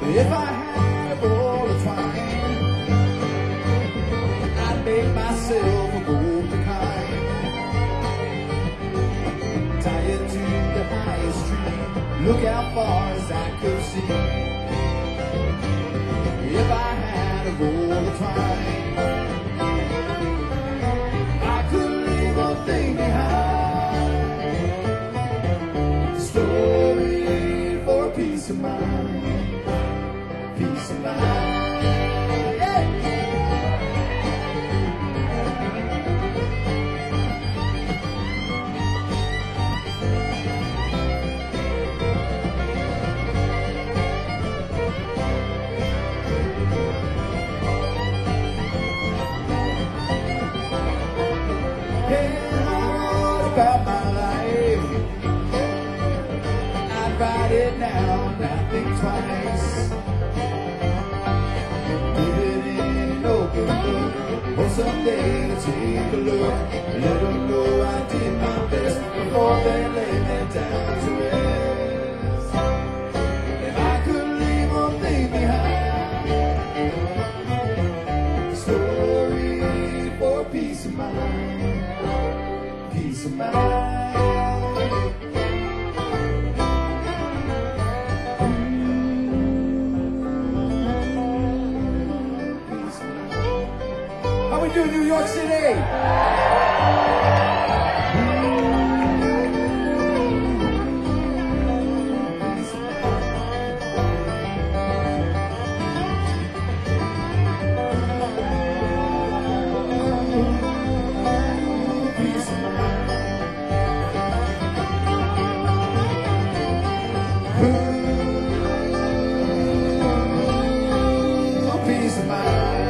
If I had a ball of twine, I'd make myself a golden kind, tie it to the highest tree, look how far as I could see. If I had a ball of twine, I could leave one thing behind, a story for peace of mind. Peace of mind. Hey, I wrote about my life. I'd write it down, I think twice. Or someday to take a look, let them know I did my best before they lay me down to rest. If I could leave one thing behind, a story for peace of mind, peace of mind. How we do New York City? Peace of mind.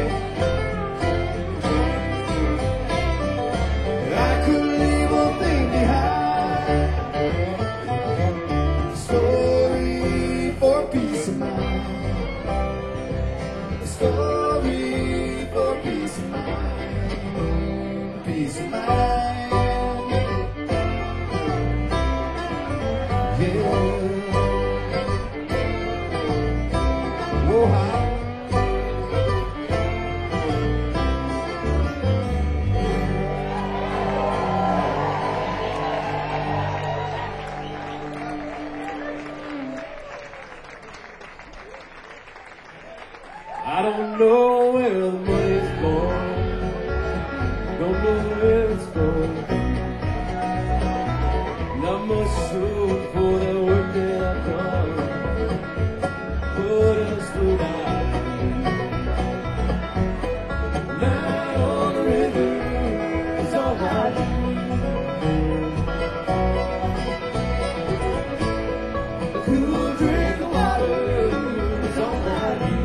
Story for peace of mind, peace of mind. Yeah. Whoa, how? I don't know where the money's going, don't know where it's going. Not much food for the work that I've done, but it's still alive. Night on the river is all I need. A cool drink of water is all I need.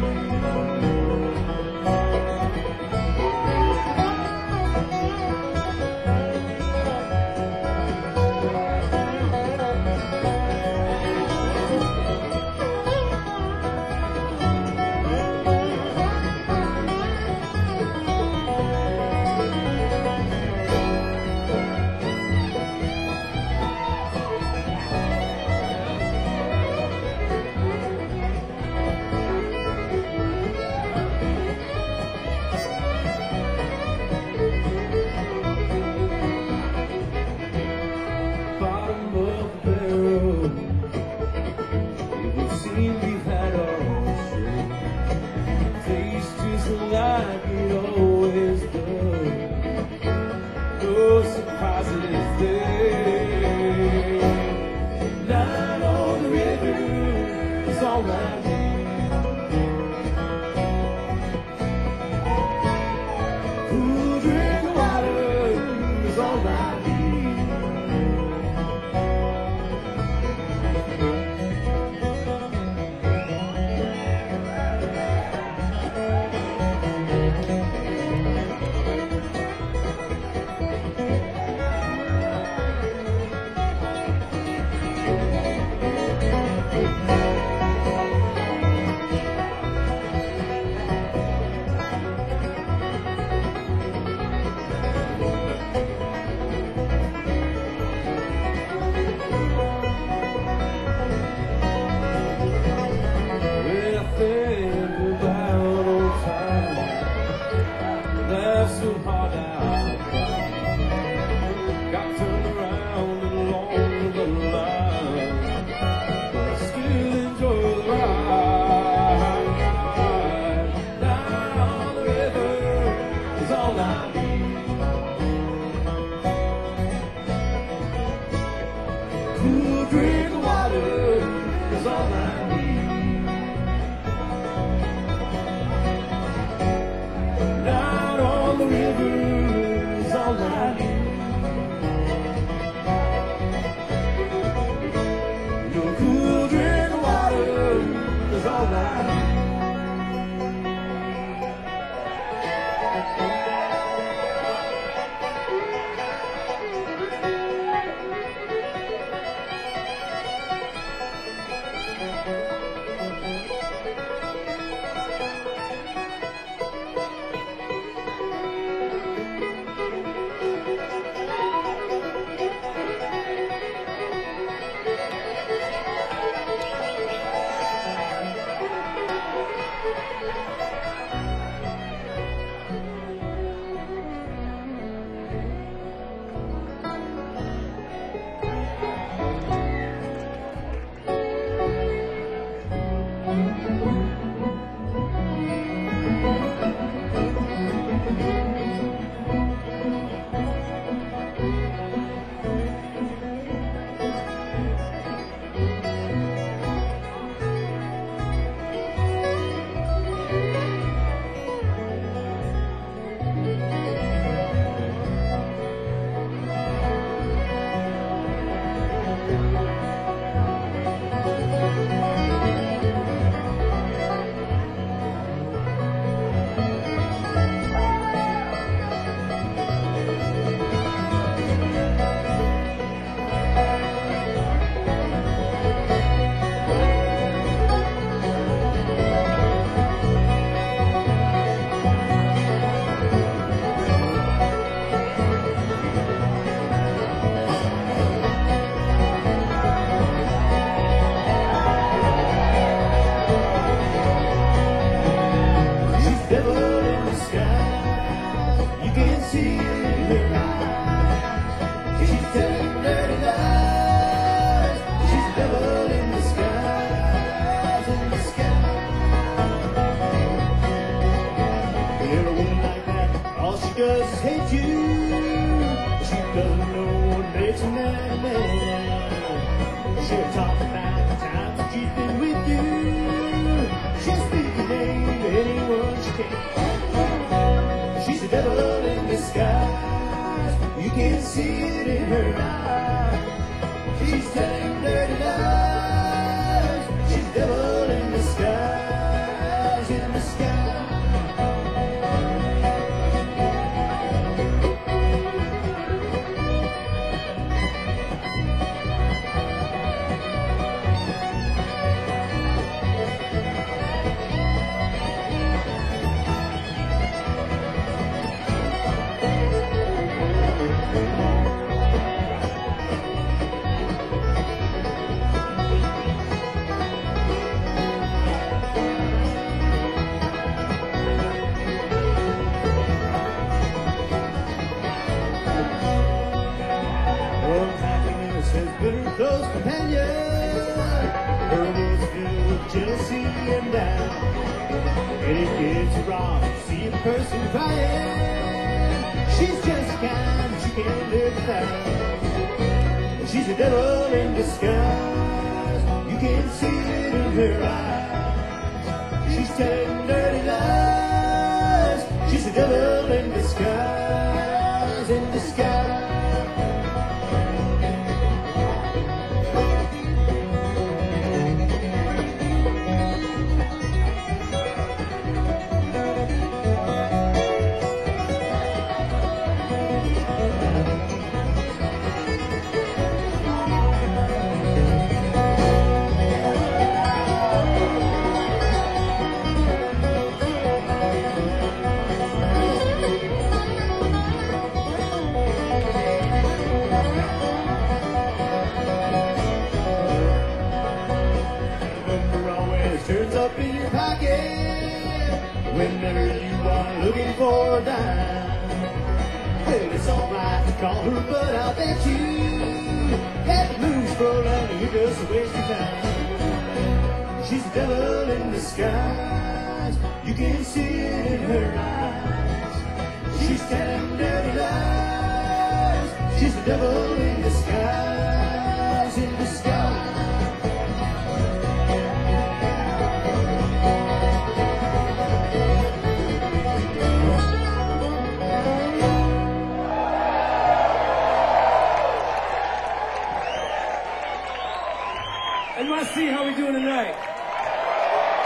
NYC, how we doing tonight? Thank you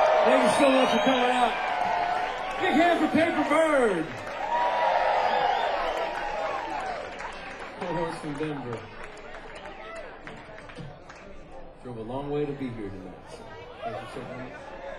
you so much for coming out. Big hand for Paper Bird. Horse from Denver. Drove a long way to be here tonight. So thank you so much.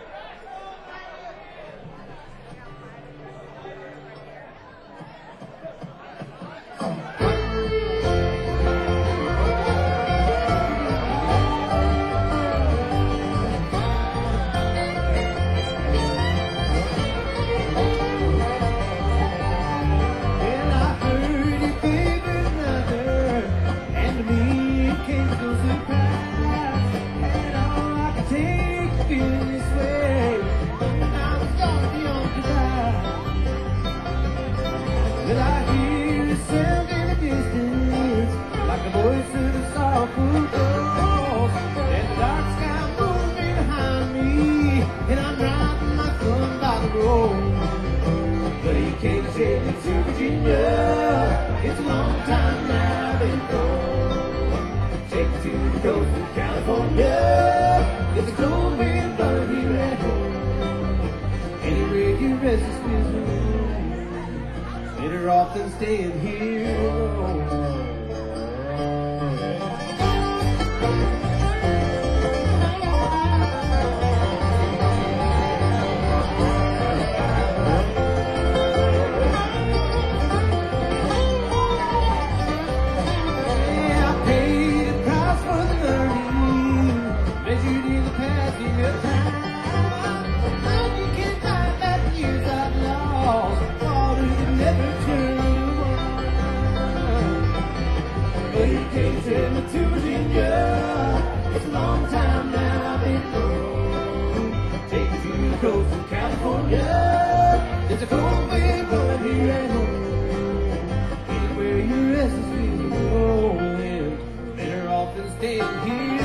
Often staying here. It's a cold wind blowing here at home. Anywhere your restless feet are going, better off than staying here.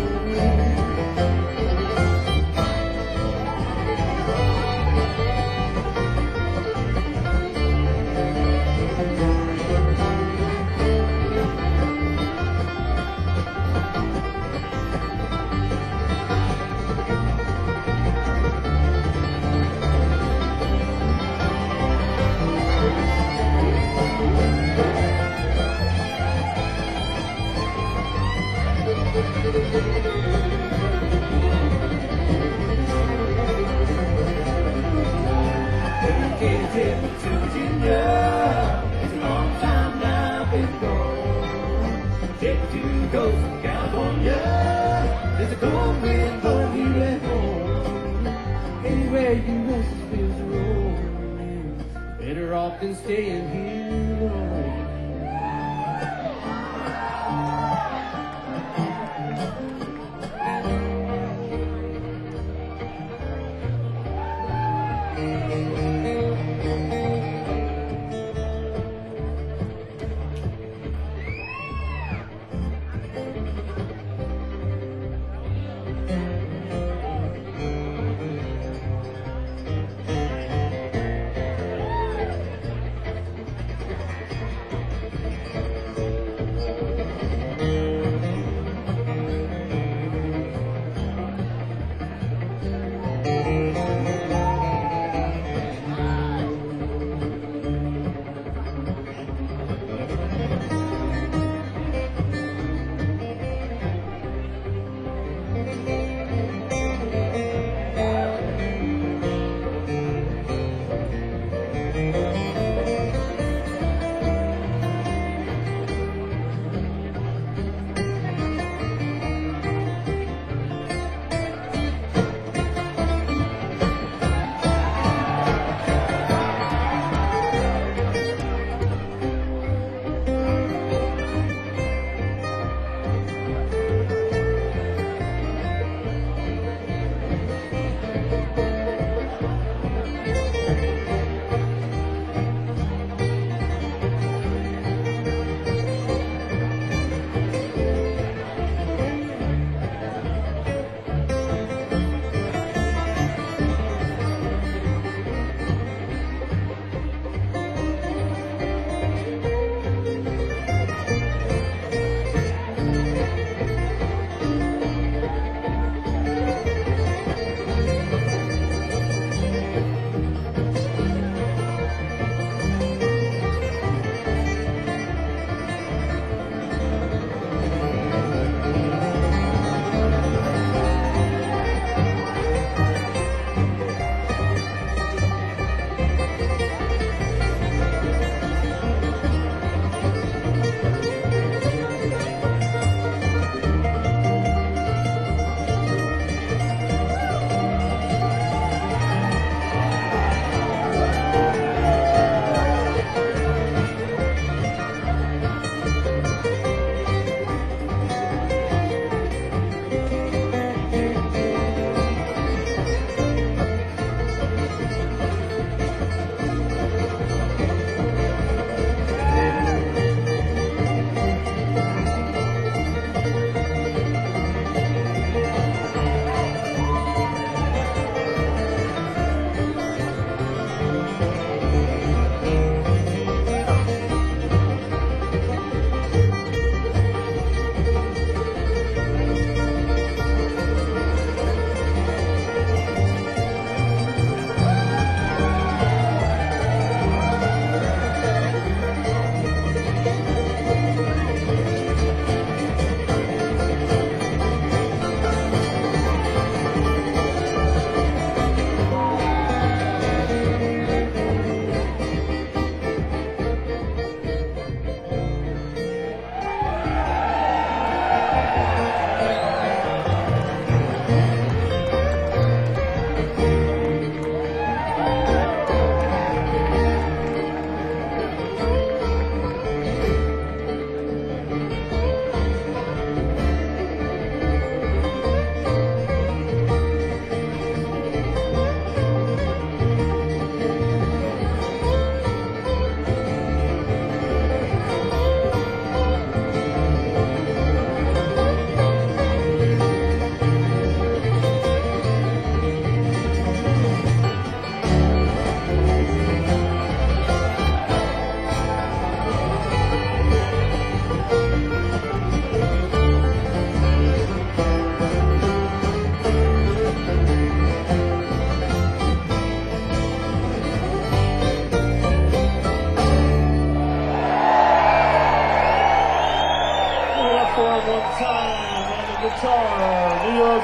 Better off than staying here alone.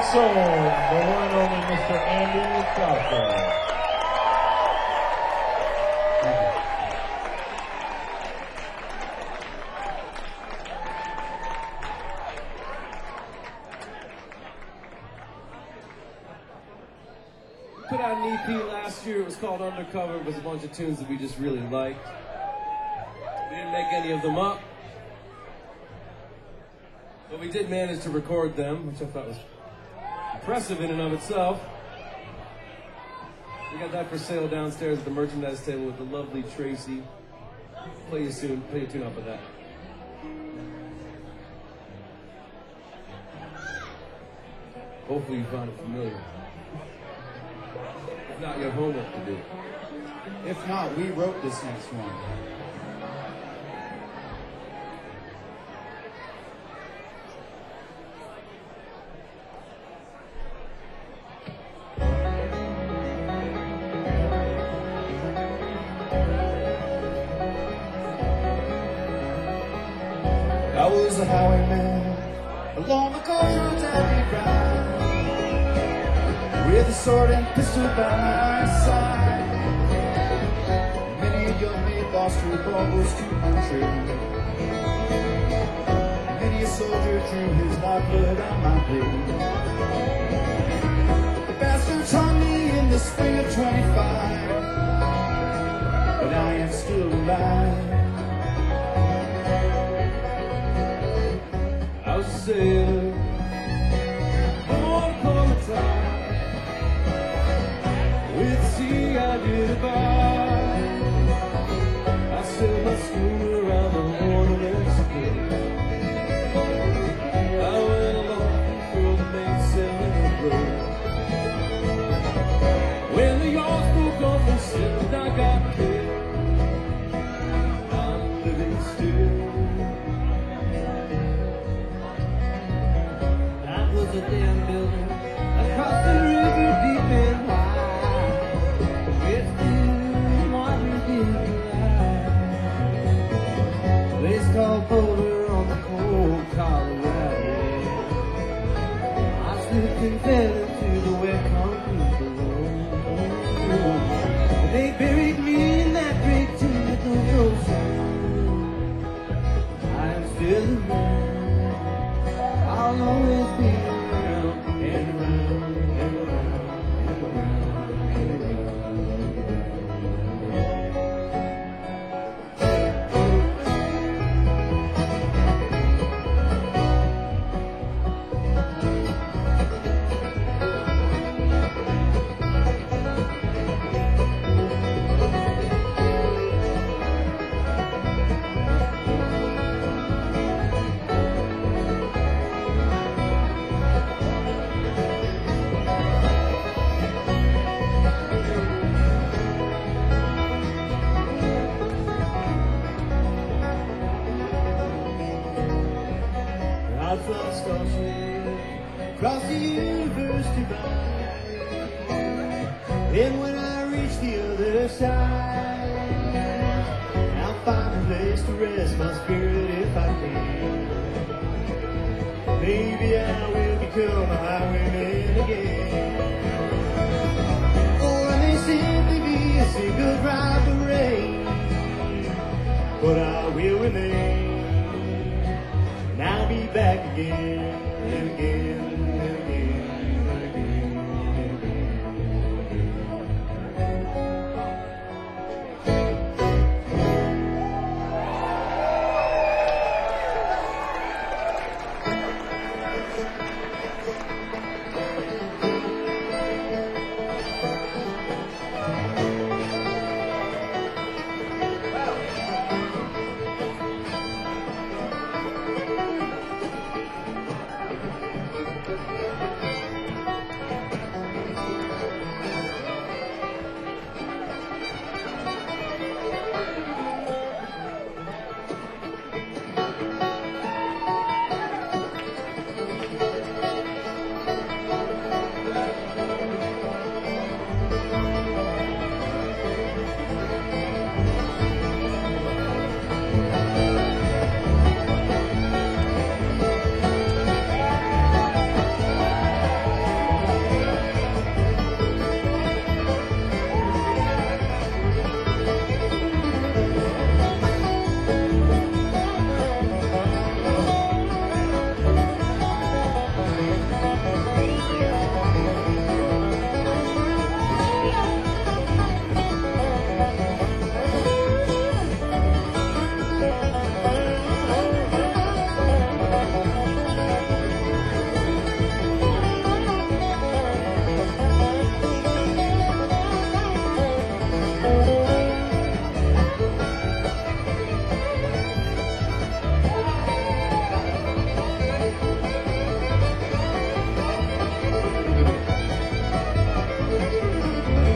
Soul, the one and only Mr. Andy Crawford. Put out an EP last year. It was called Undercover. It was a bunch of tunes that we just really liked. We didn't make any of them up, but we did manage to record them, which I thought was impressive in and of itself. We got that for sale downstairs at the merchandise table with the lovely Tracy. Play you soon. Play a tune off of that. Hopefully you found it familiar. If not, you have homework to do. If not, we wrote this next one. I was a highwayman along the coast roads I did ride, with a sword and pistol by my side. Many a young maid lost her baubles to my trade. Many a soldier drew his lifeblood on my blade. The bastards hung me in the spring of 25, but I am still alive. I was a sailor, born upon a time. With the sea I did abide. I sailed my schooner around the Horn of Mexico. I went along for the mainsail road. When the yards broke off and slipped, I got killed. I'm living still. Was a dam builder across the river deep and wide. It's still water did lie. Place called Boulder on the cold Colorado. I slipped and fell into the wet concrete below. They buried me in that great tomb with no ocean. I'm still around. I'll always be around and around and around and around and around. Out from Starship, across the universe divide. And when I reach the other side, I'll find a place to rest my spirit if I can. Maybe I will become a highwayman again. Or I may simply be a single drop of rain, but I will remain. And I'll be back again and again and again and again and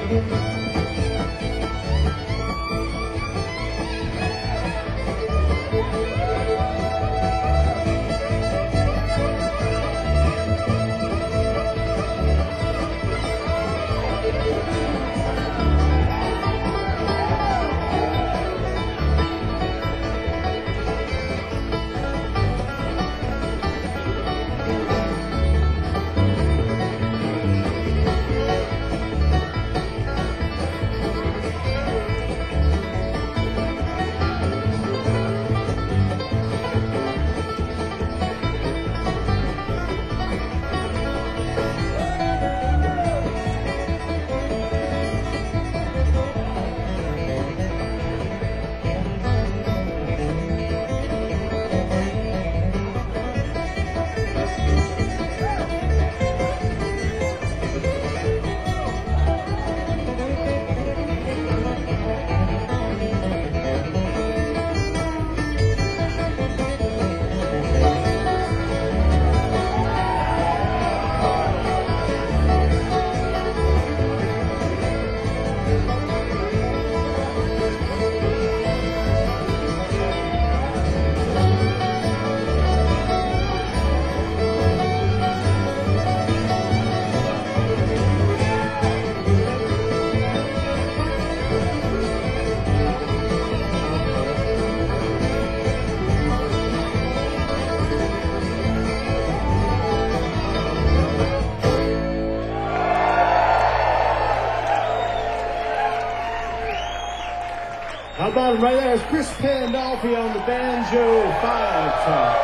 How about him right there? It's Chris Pandolfi on the banjo 5-top.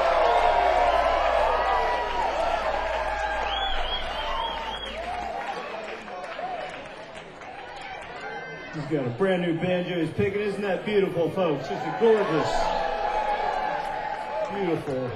He's got a brand new banjo he's picking. Isn't that beautiful, folks? Just a gorgeous, beautiful.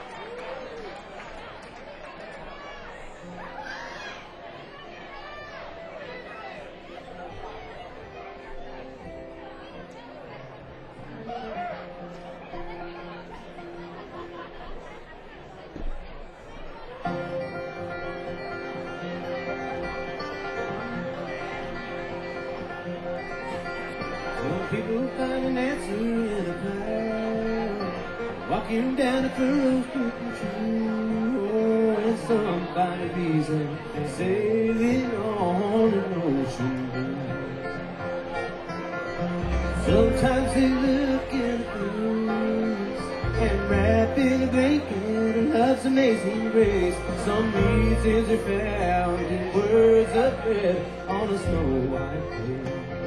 People find an answer in a cloud, walking down a furrowed crooked tree. Oh, and some find a reason, sailing on an ocean blue. Sometimes they look in the blues and wrap in a blanket of love's amazing grace. Some reasons are found in words of red on a snow white plate.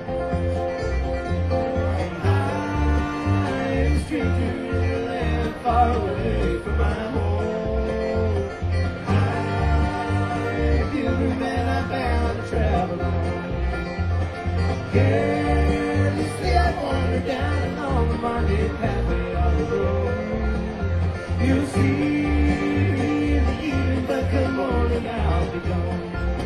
Stranger in a land far away from my home. I am a pilgrim and I'm bound to travel on. Carelessly I wander down along the winding pathway of the road. You'll see me in the evening, but come morning I'll be gone.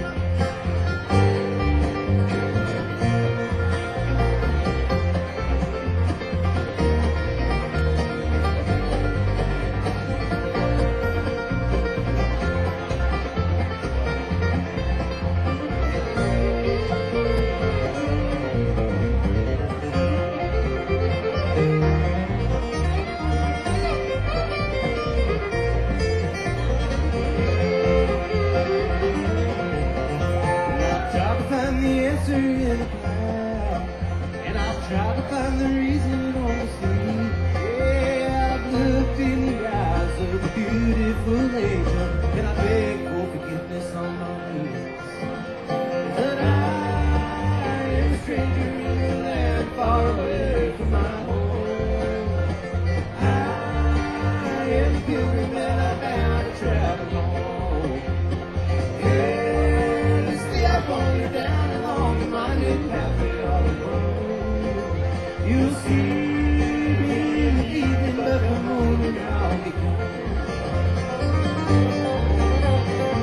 And I've tried to find the reason on the sea. Yeah, I've looked in the eyes of a beautiful angel, and I beg for forgiveness on my knees. But I am a stranger in a land far away from my home. I am a pilgrim and I'm bound to travel on. Carelessly I wander down along the winding pathway of the road. You'll see me in the evening, but come morning I'll be gone.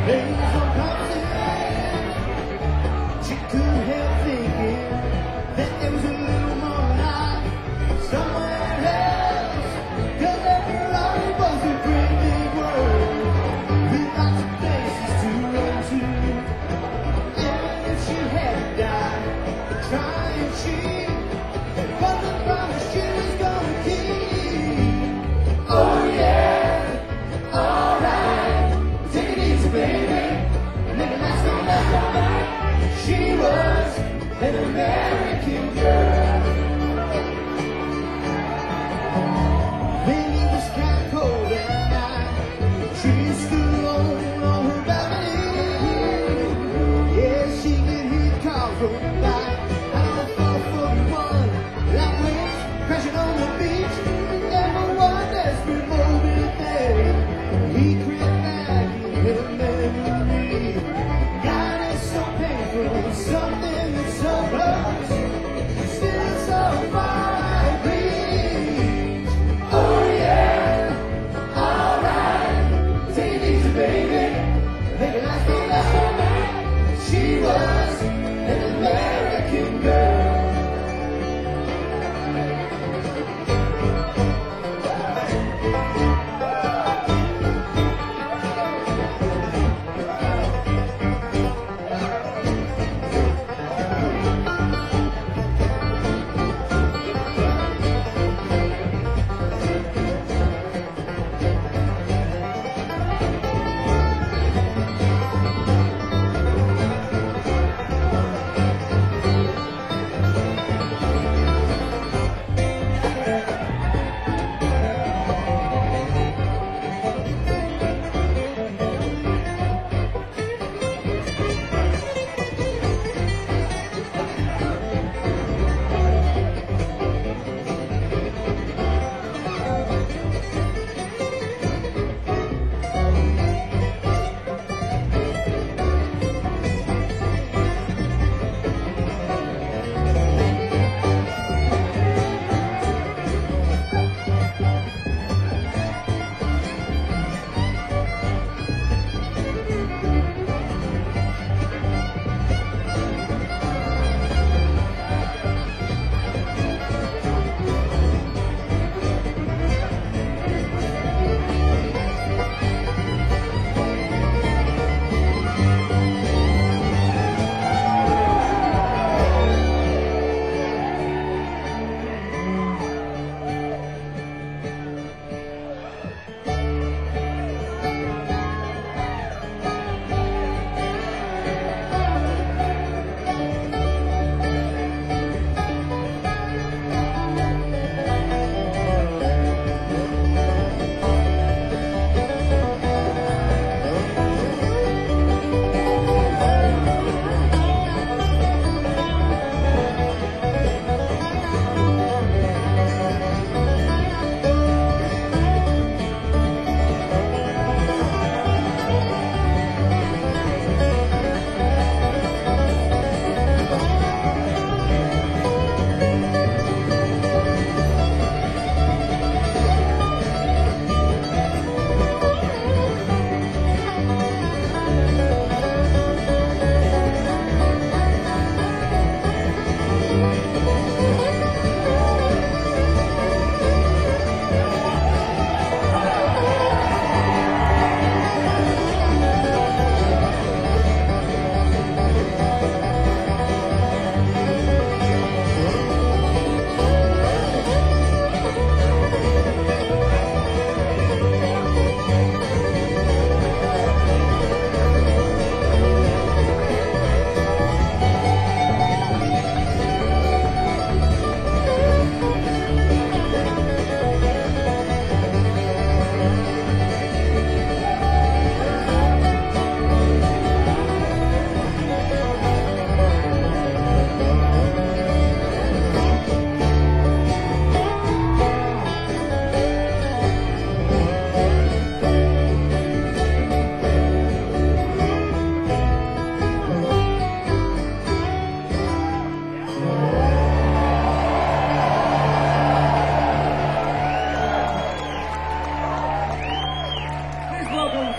Days of constant, she couldn't help thinking that there was a little more life somewhere else. 'Cause every life was a great big world with lots of places to run to. And if she had died trying, she wasn't promised she was gonna keep. Oh yeah, alright, take it easy, baby. Live it last all night. She was an American girl. Maybe it was kind of cold that night. She stood alone on her balcony. Yeah, she could hear cars rolling by. Out of 441, like waves crashing on the beach. And for one desperate moment there, he crept back in her memory. God, it's so painful, something that's so close, still so far to reach. Oh yeah, alright, take it easy, baby. Make it last all night. She was an American girl.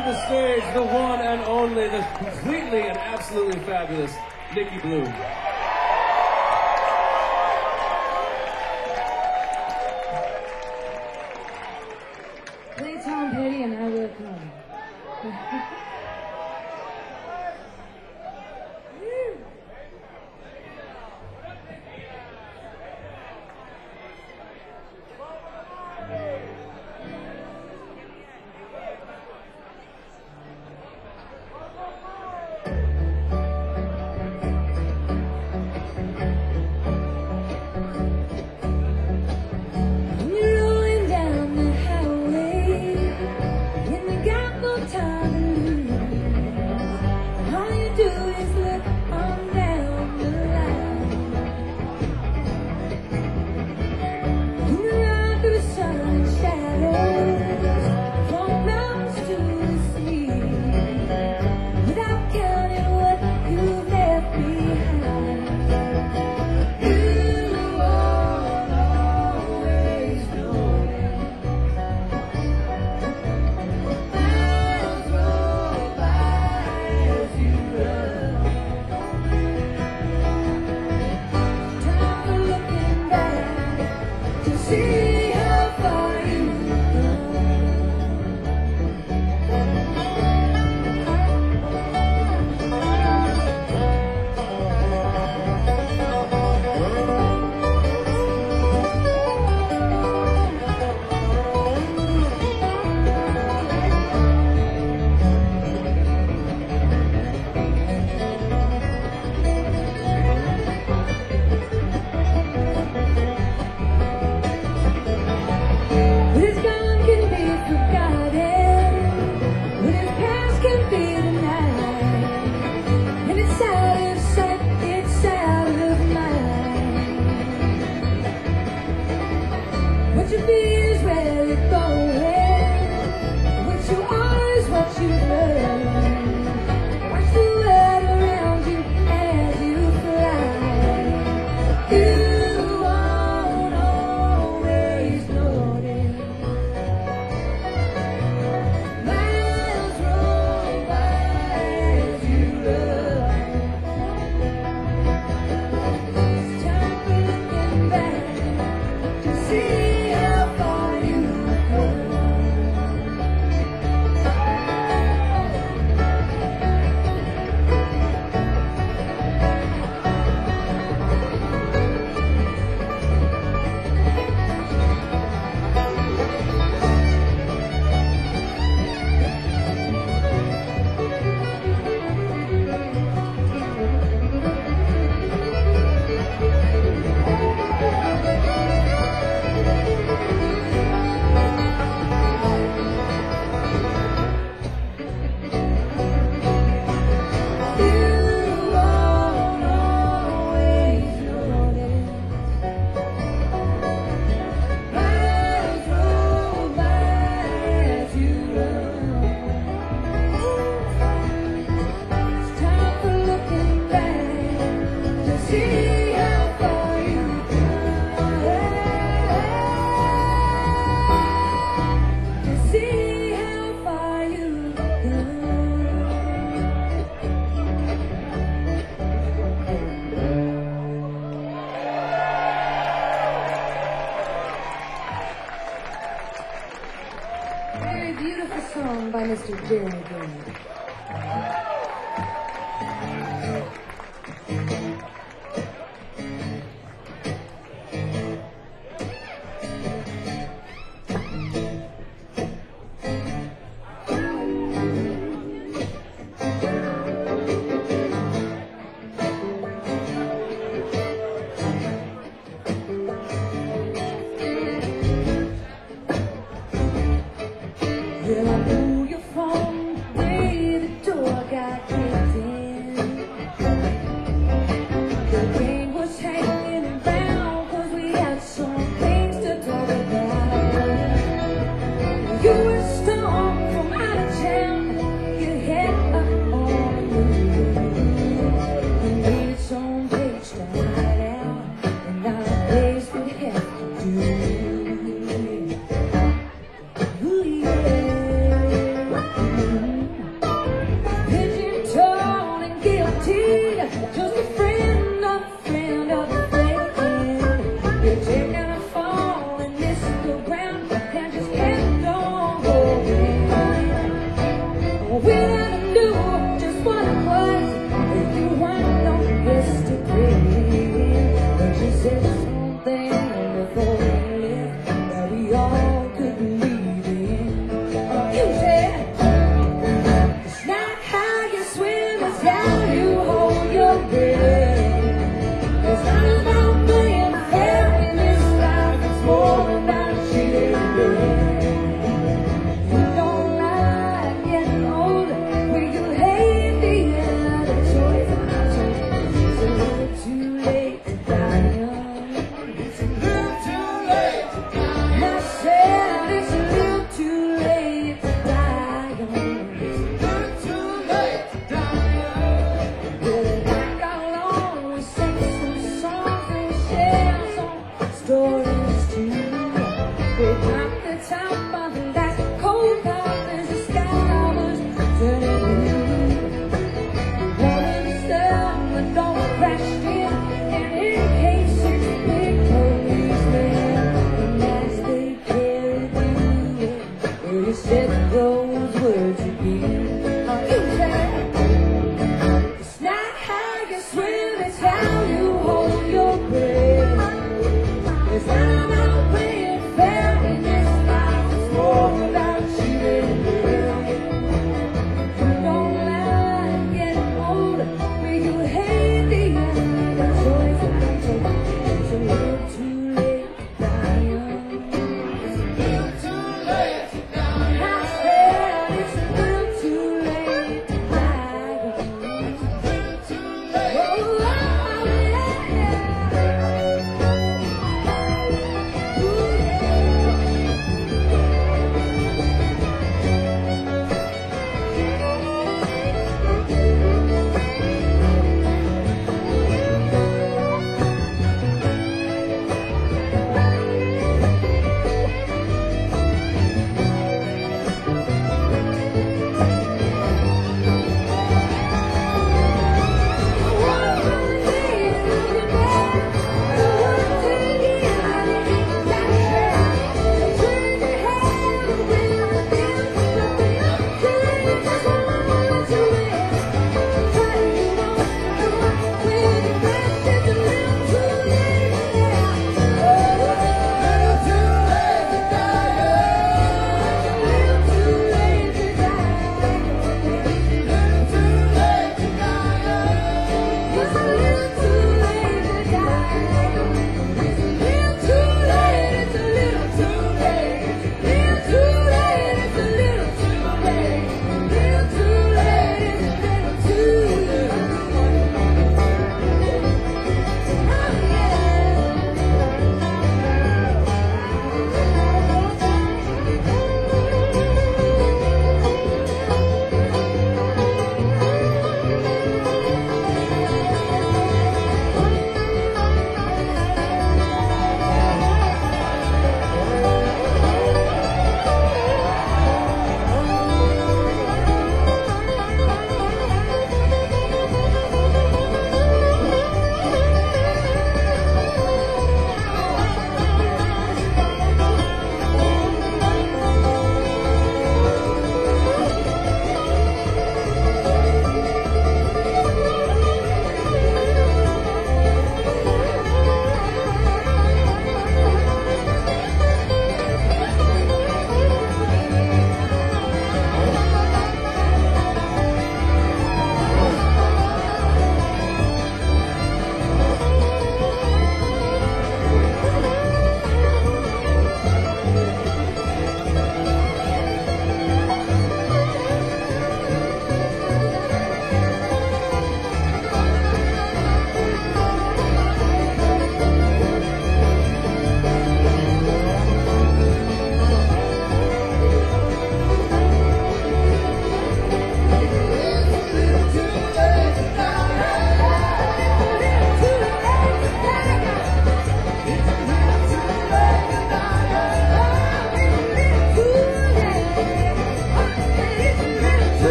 the stage the one and only, the completely and absolutely fabulous Nikki Bloom. Play Tom Petty and I Will Come. By Mr. Jeremy Green. Well, I know you're from the day the door got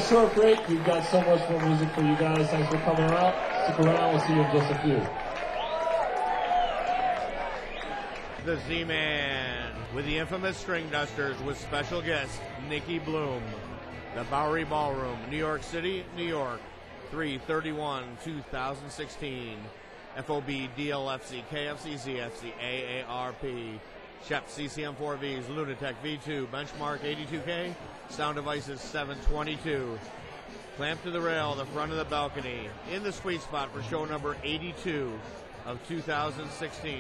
short break. We've got so much more music for you guys. Thanks for coming out. Stick around. We'll see you in just a few. The Z-Man with the infamous String Dusters with special guest Nikki Bloom. The Bowery Ballroom, New York City, New York, 3/31/2016. FOB, DLFC, KFC, ZFC, AARP, Shep, CCM4Vs, Lunatech V2, Benchmark 82K, Sound Devices 722. Clamp to the rail, the front of the balcony, in the sweet spot for show number 82 of 2016.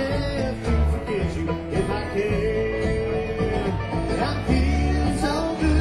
If I can, I'm feeling so good.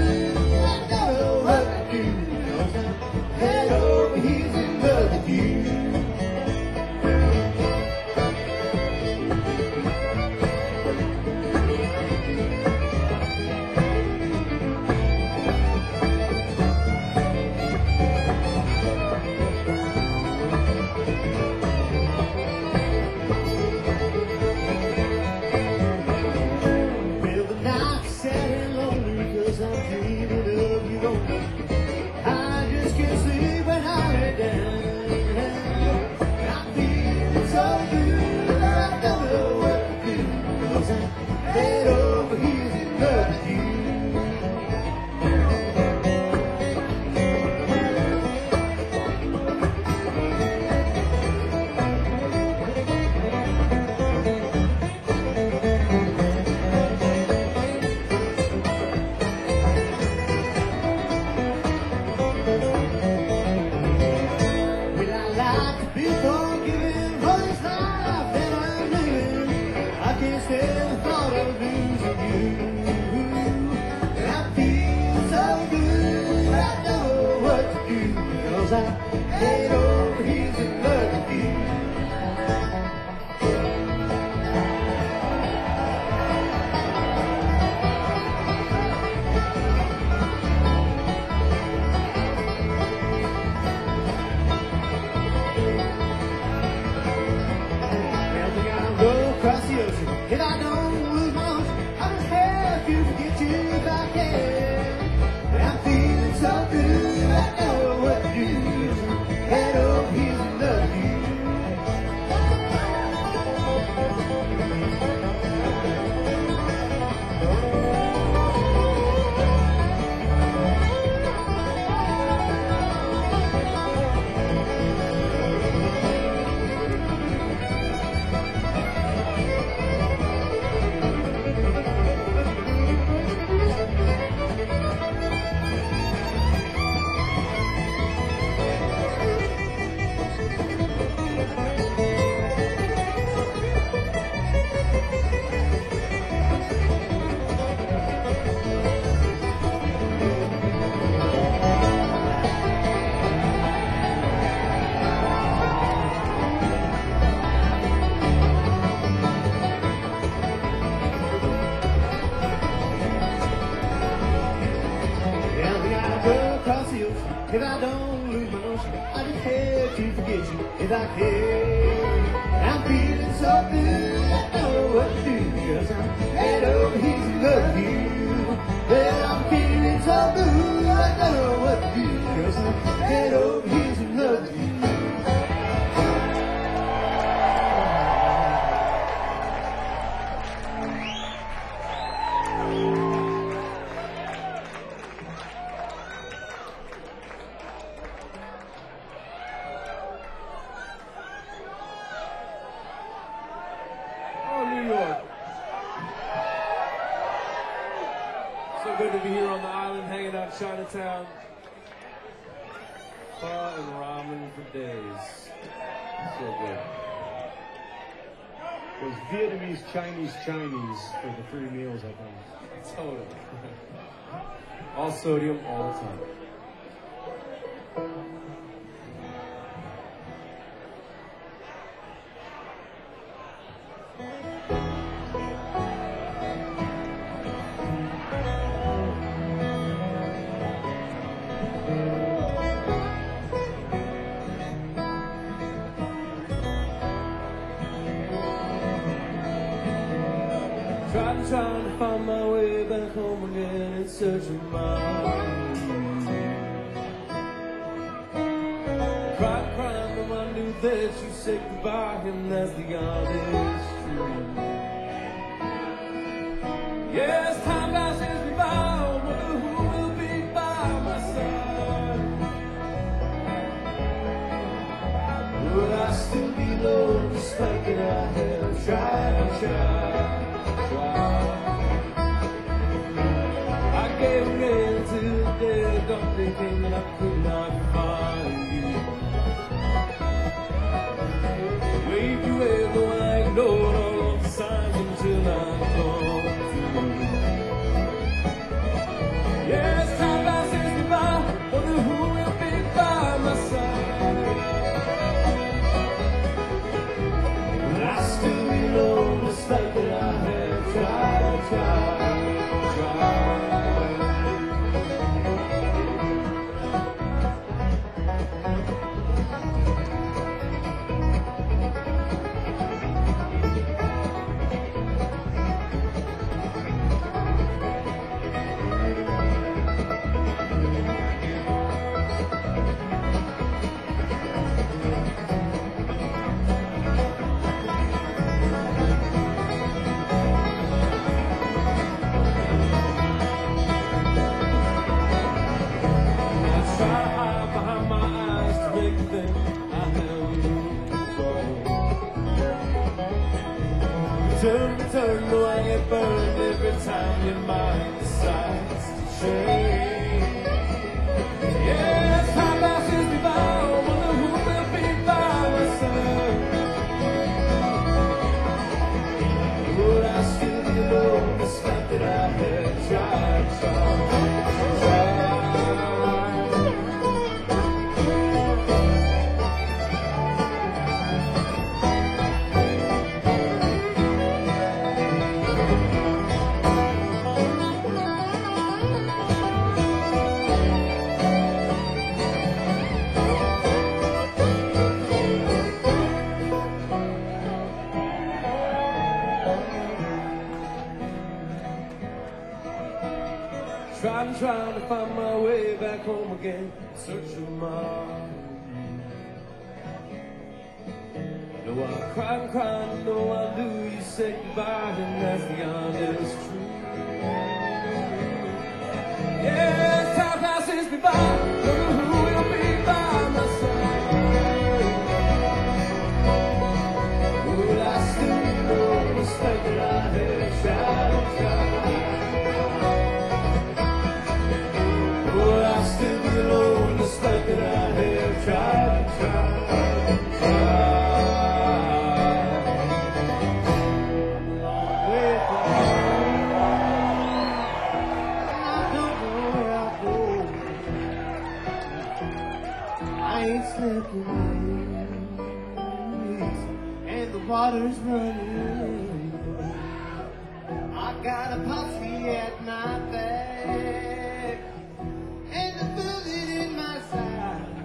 'cause I head over heels in love with you. Across the ocean, if I don't lose my ocean, I'll just have to forget you if I can. I'm feeling so good, I know what to do. Head over heels and love you. If I don't lose my notion, I just have to forget you if I can. I'm feeling so good, I know what to do, 'cause I'm head over heels in love with you. Well, I'm feeling so good, I know what to do, 'cause I'm head over heels in love with you. New York. So good to be here on the island, hanging out in Chinatown. Pho and ramen for days. So good. It was Vietnamese, Chinese for the 3 meals, I think. Totally. All sodium, all the time. Trying to find my way back home again in search of mine. Crying when I knew that you said goodbye, and that's the honest truth. Yes, time passes me by, I wonder who will be by my side. Would I still be low, despite that I have tried. I gave in till the day I got thinking that I could not find you. Waved you away, though I ignored all of the signs until I gone through. Yes, time passes me by, wonder who will be by my side. Will I still be alone, despite that I have tried. Turn, though I get burned every time your mind decides to change. Yes, time passes me by, I wonder who will be by my side. Would I still be alone, despite that I had tried. trying to find my way back home again, in search of mine. No, I cried, no, I knew you said goodbye, and that's the honest truth. Yeah, time passes me by, don't know who will be by my side. Will I still know the mistake that I had tried and tried? Will I still be alone, the mistake that I have tried and tried? And the water's running. I got a posse at my back and a bullet in my side.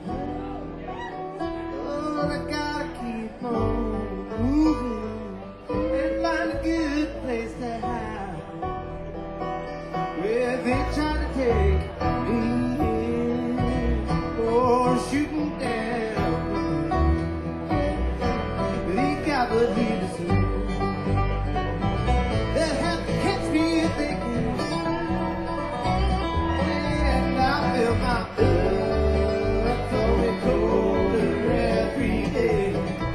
Oh, I gotta keep on moving and find a good place to hide. Where they try to take me in or shooting down. But he was they'll have to catch me if they can. And I feel my blood going colder every day.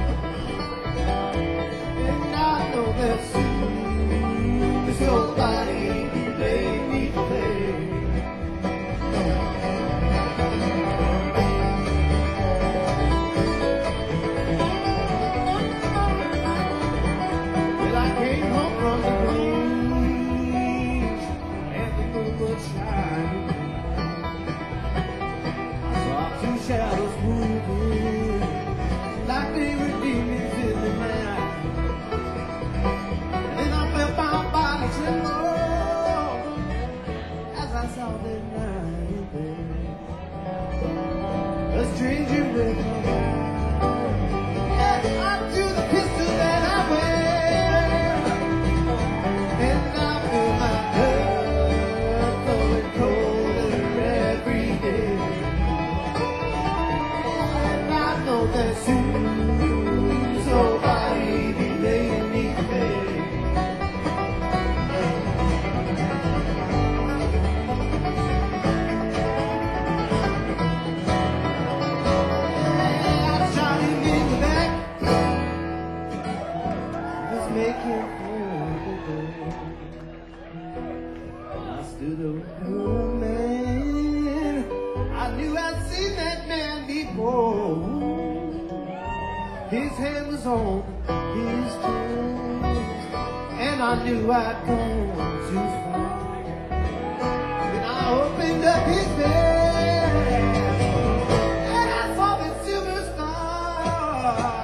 And I know that soon there's nobody who made me play. Shadows moving like they were demons in the night. And then I felt my body tremble as I saw that night a stranger with my eyes. Yeah, up to the pistol that I wear. And I feel my blood going colder every day. That soon somebody be laying me pay. I shot him in the back, was making I stood over man. I knew I'd seen that man before. His hand was on his chest, and I knew I'd gone too far. Then I opened up his bed, and I saw the silver star.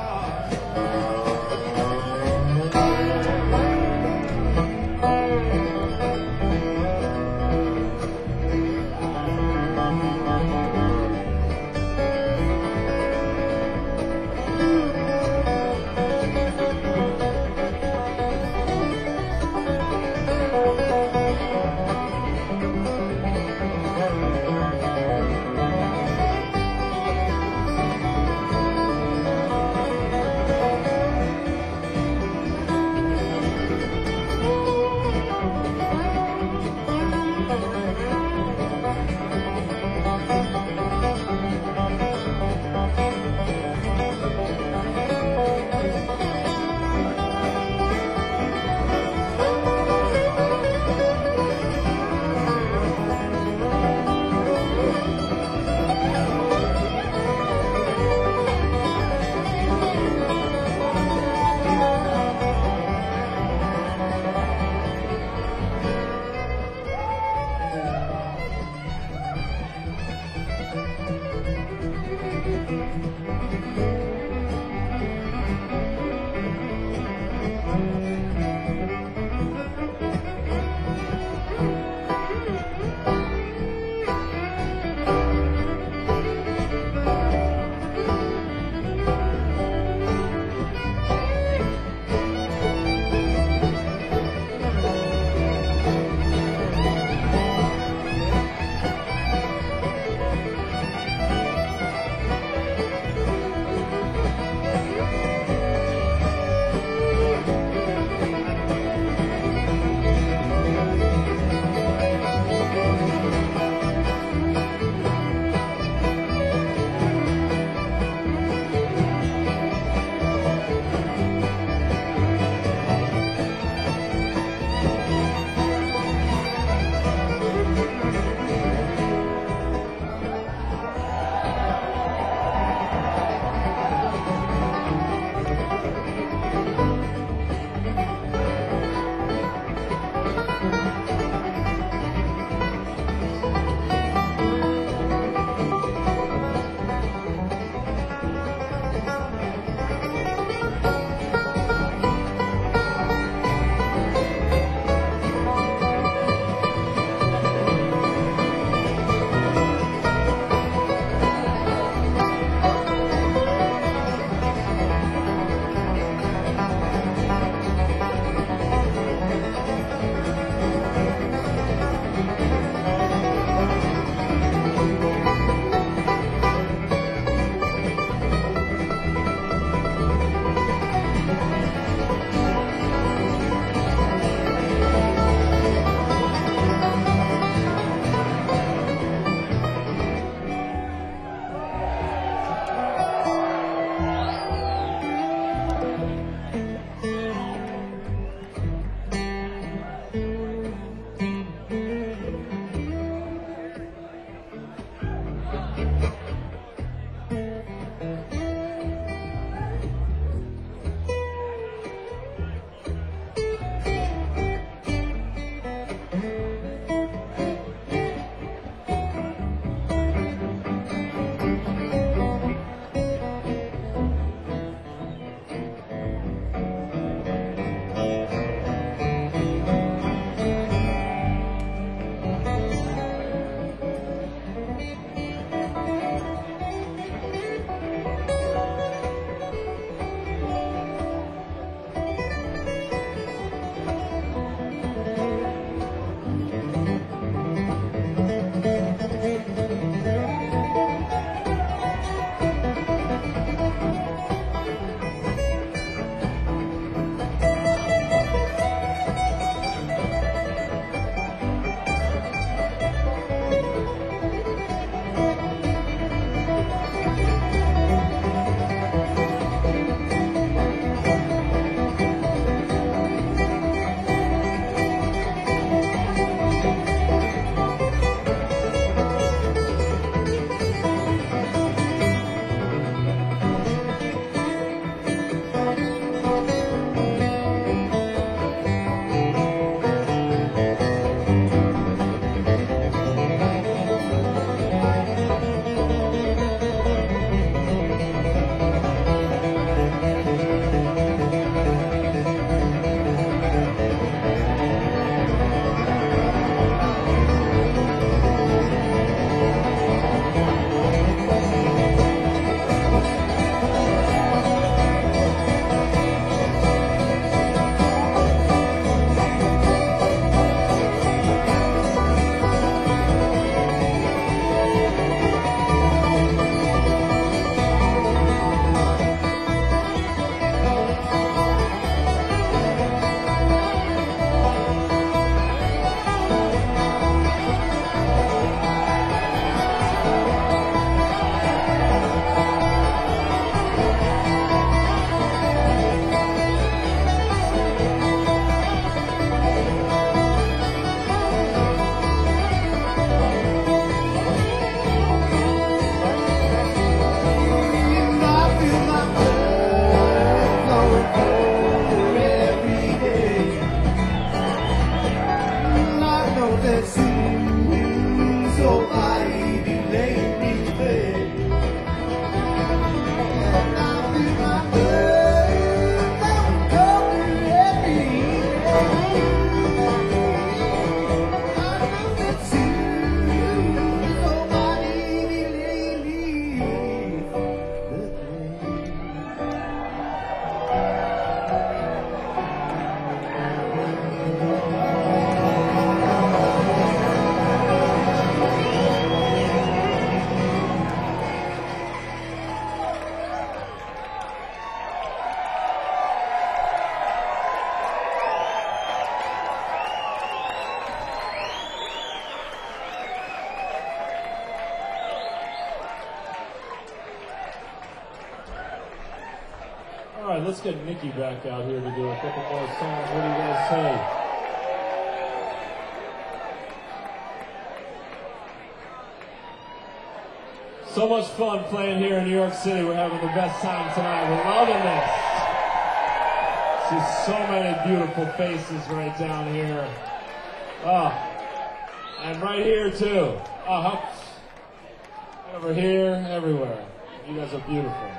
All right, let's get Nikki back out here to do a couple more songs. What do you guys say? So much fun playing here in New York City. We're having the best time tonight. We're loving this. See so many beautiful faces right down here. Oh, and right here too. Oh, over here, everywhere. You guys are beautiful.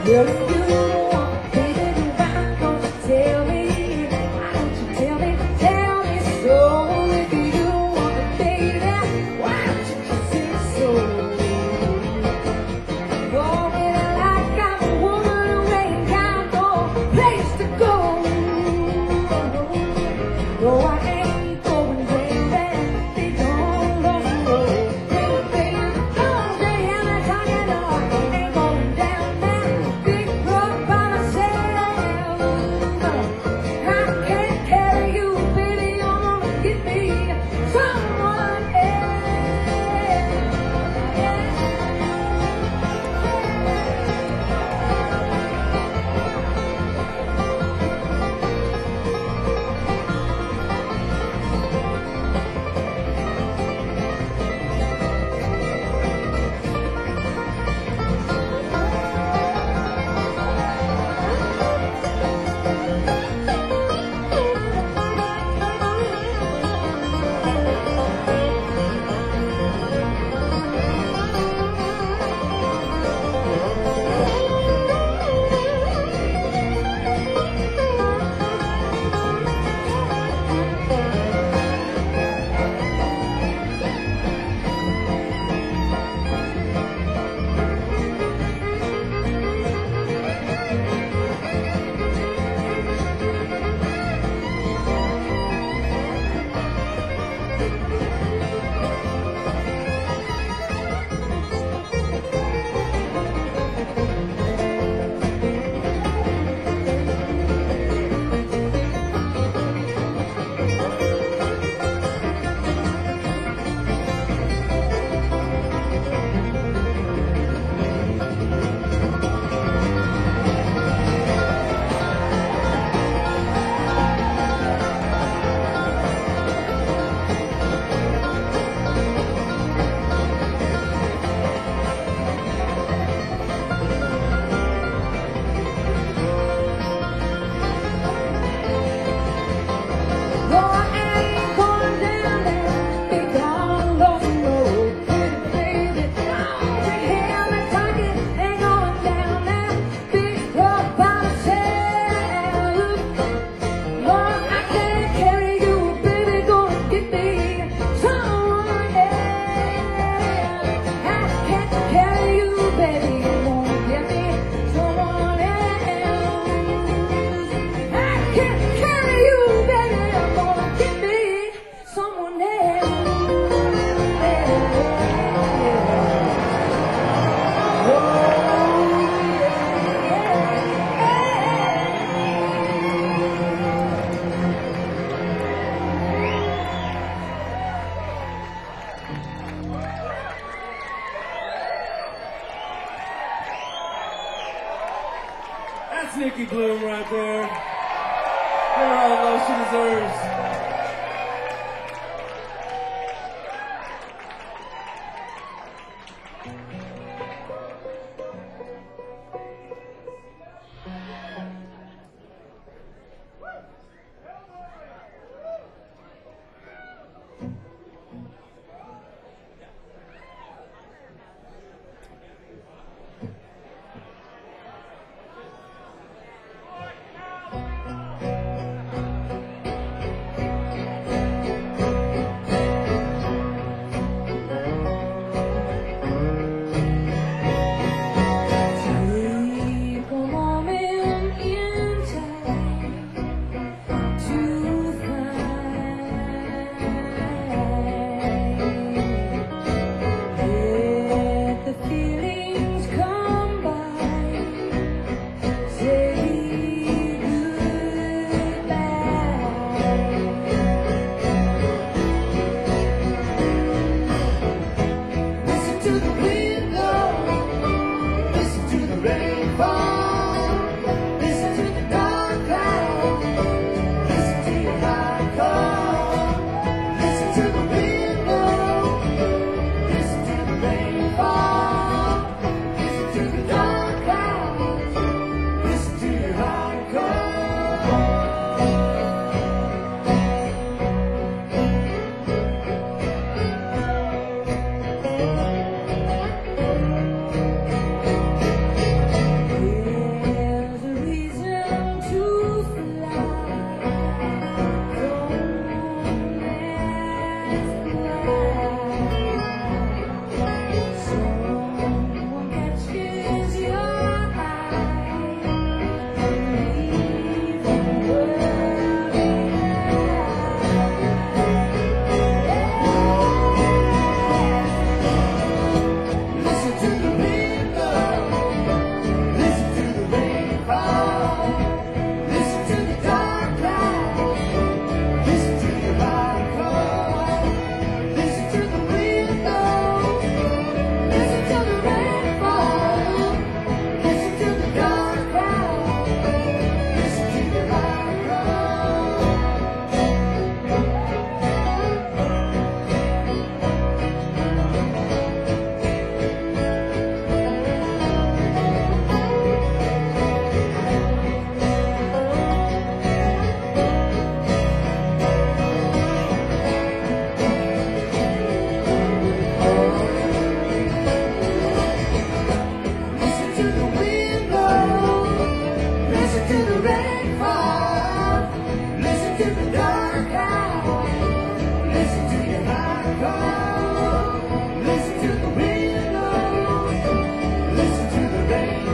That's Nikki Bloom right there. Give her all the love she deserves.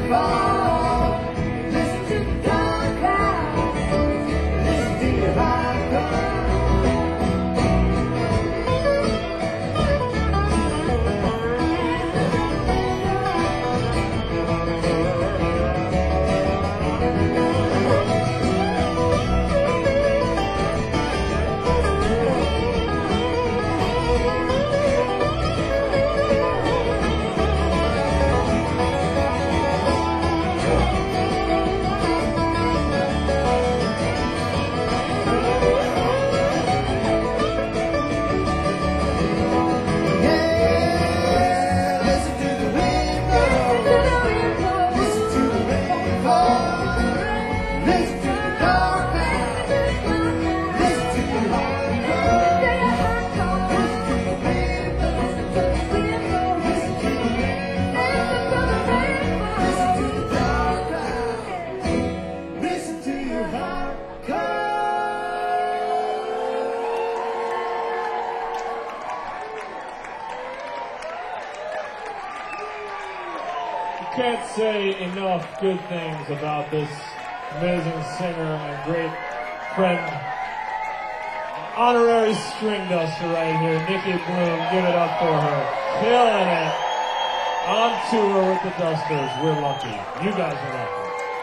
fall. Listen to the dark cloud. Listen to your heart cry. Yeah, listen to the wind blow. Listen to the rain fall. Listen to the dark cloud. Listen to your heart cry. Listen to the wind blow. Listen to the rain fall. Listen to the dark cloud. Listen to your heart cry. You can't say enough good things about this amazing singer and great friend, honorary string duster right here, Nikki Bloom. Give it up for her. Killing it. On tour with the Dusters. We're lucky. You guys are lucky.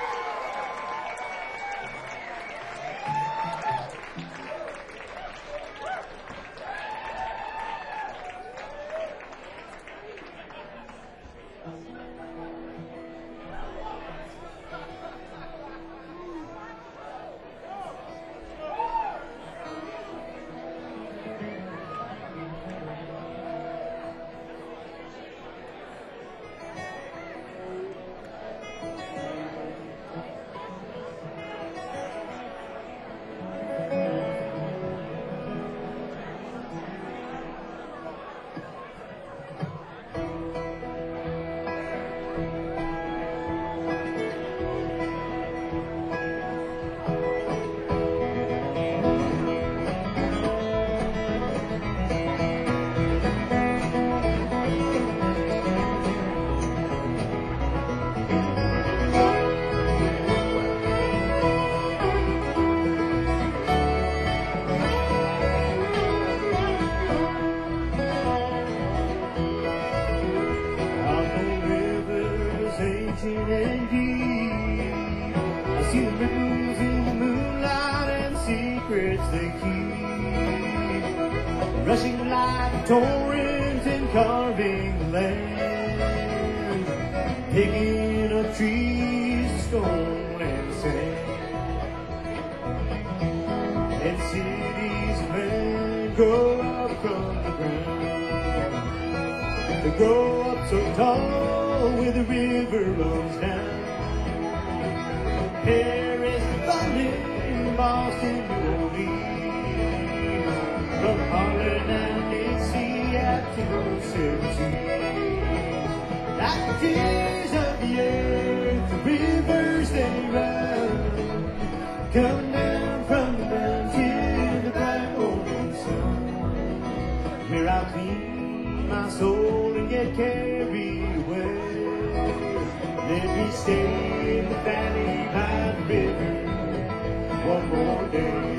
Out the rivers ancient and deep, I see the ripples in the moonlight and secrets they keep, rushing like torrents and carving the land, picking up trees, stone and sand, and cities of men grow up from the ground. They grow up so tall where the river runs down. Paris, London, Boston, New Orleans, from Harlem and Dixie out to those seven seas. Like the tears of the earth, the rivers they run, coming down from the mountain to the bright morning sun. Where I clean my soul and get carried away. Let me stay in the valley by the river one more day.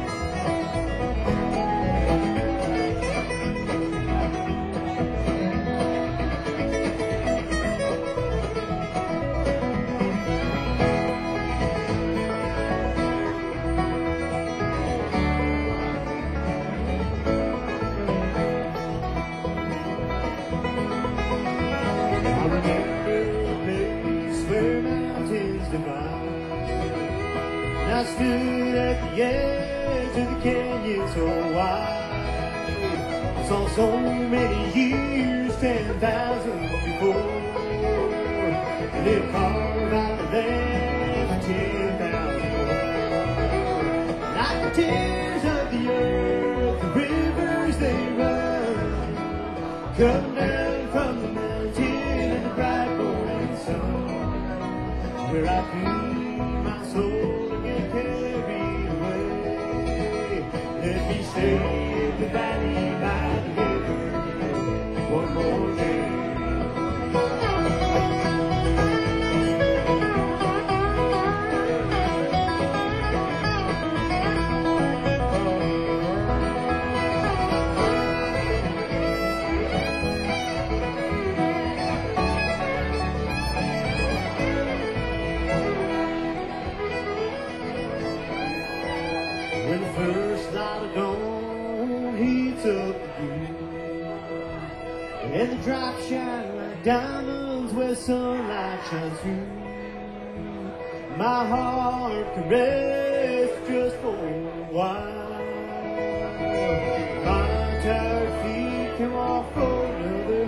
I remember a place where mountains divide. And I stood at the edge of the canyon so wide. I saw so many years, 10,000 before. And they carved out of there for 10,000 more. Like the tears of the earth, the rivers they run, come down from the mountain in the bright morning sun, where I clean my soul and get carried away. Let me stay in the valley by the river one more day. And the drops shine like diamonds where sunlight shines through. My heart can rest just for a while. My tired feet can walk for another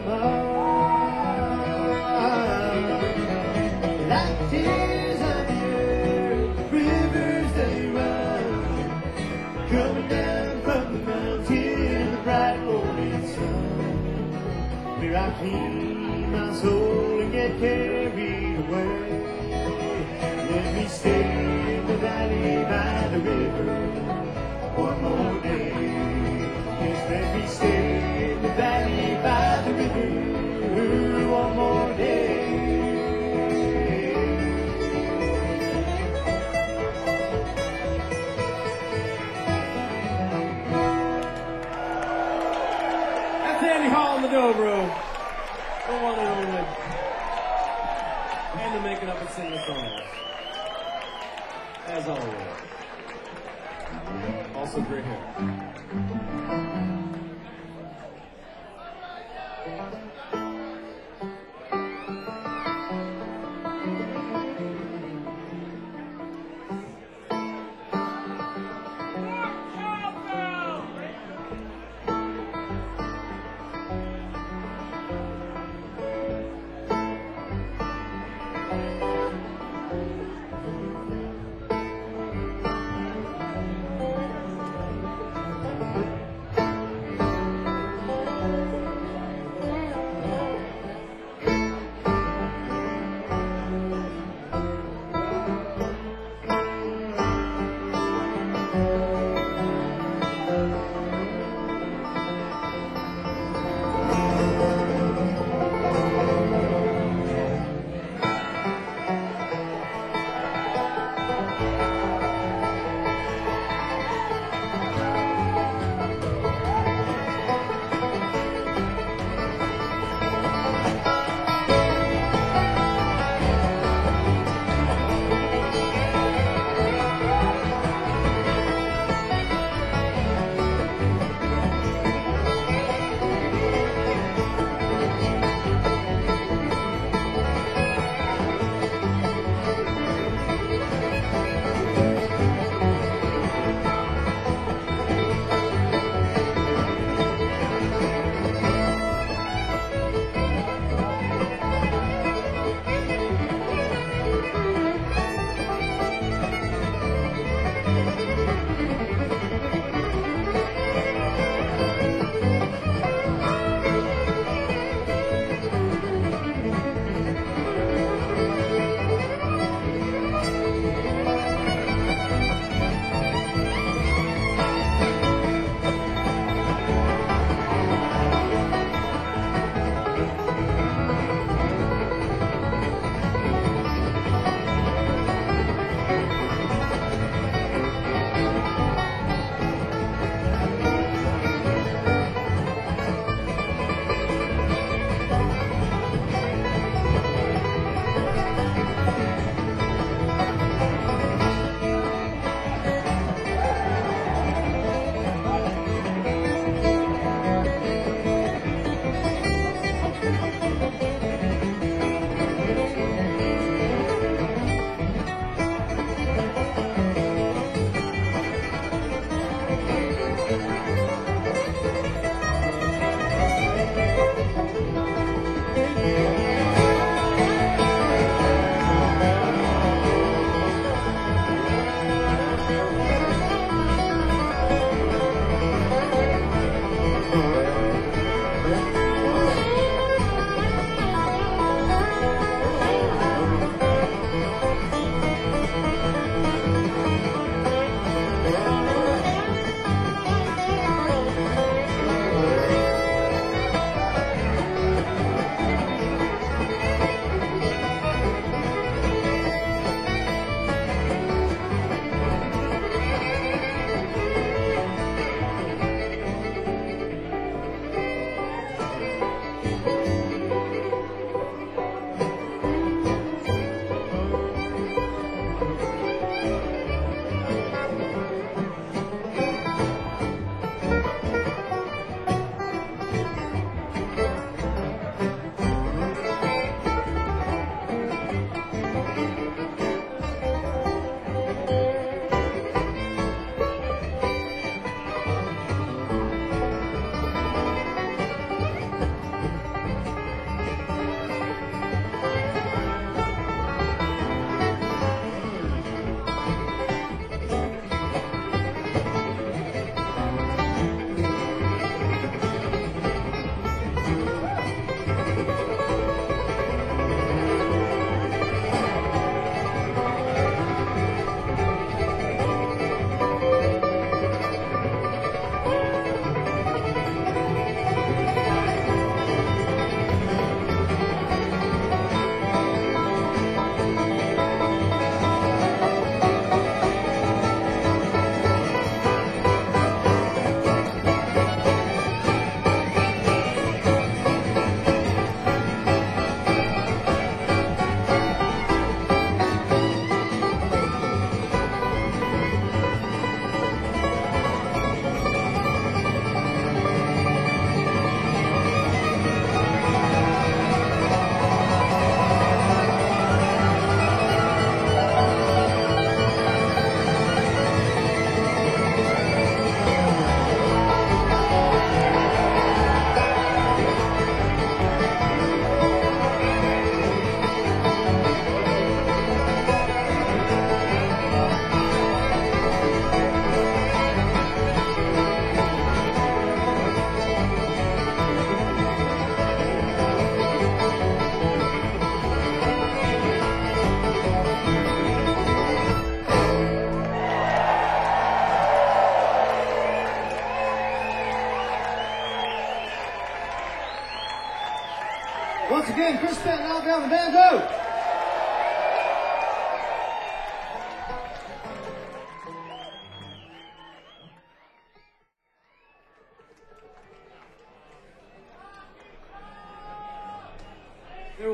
mile. Like tears on the earth, rivers they run, coming down from the mountain, the bright morning sun. Where I clean my soul and get carried away. Let me stay in the valley by the river one more day. Yes, let me stay in the valley by the river one more day. That's Andy Hall in the Dobro. The one and only. And to make it up and sing the songs. As always. Also great hair.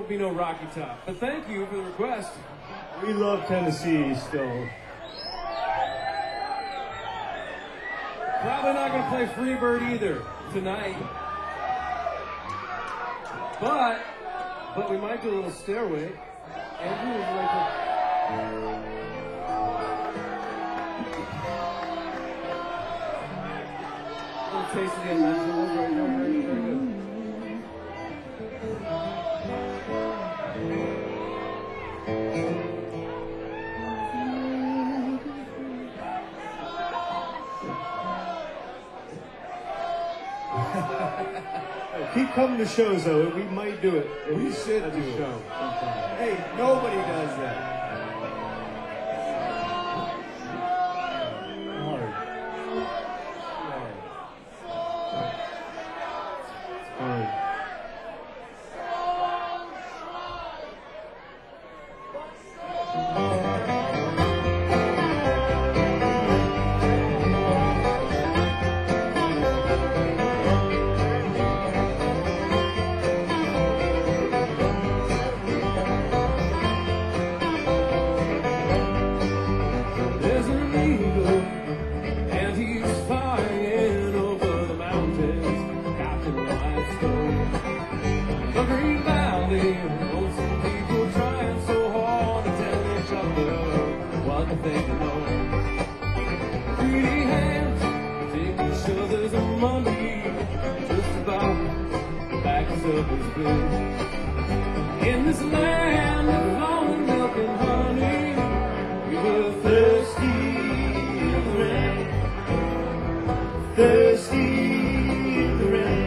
would be no Rocky Top. But thank you for the request. We love Tennessee still. Probably not going to play Freebird either tonight. But we might do a little Stairway. Andrew, would you like to... A little taste of the Unmentionables right now. Very, very good. Keep coming to shows, though. We might do it. We should at do the it. show. Hey, nobody does that. Hard. Hard. There's an eagle, and he's flying over the mountains, Captain Whitestone. The Green Valley, oh, some people trying so hard to tell each other what they know. Greedy hands take each other's money, just about the backs of his bed. In this land of flowing milk and honey, we were thirsty in the rain, thirsty in the rain.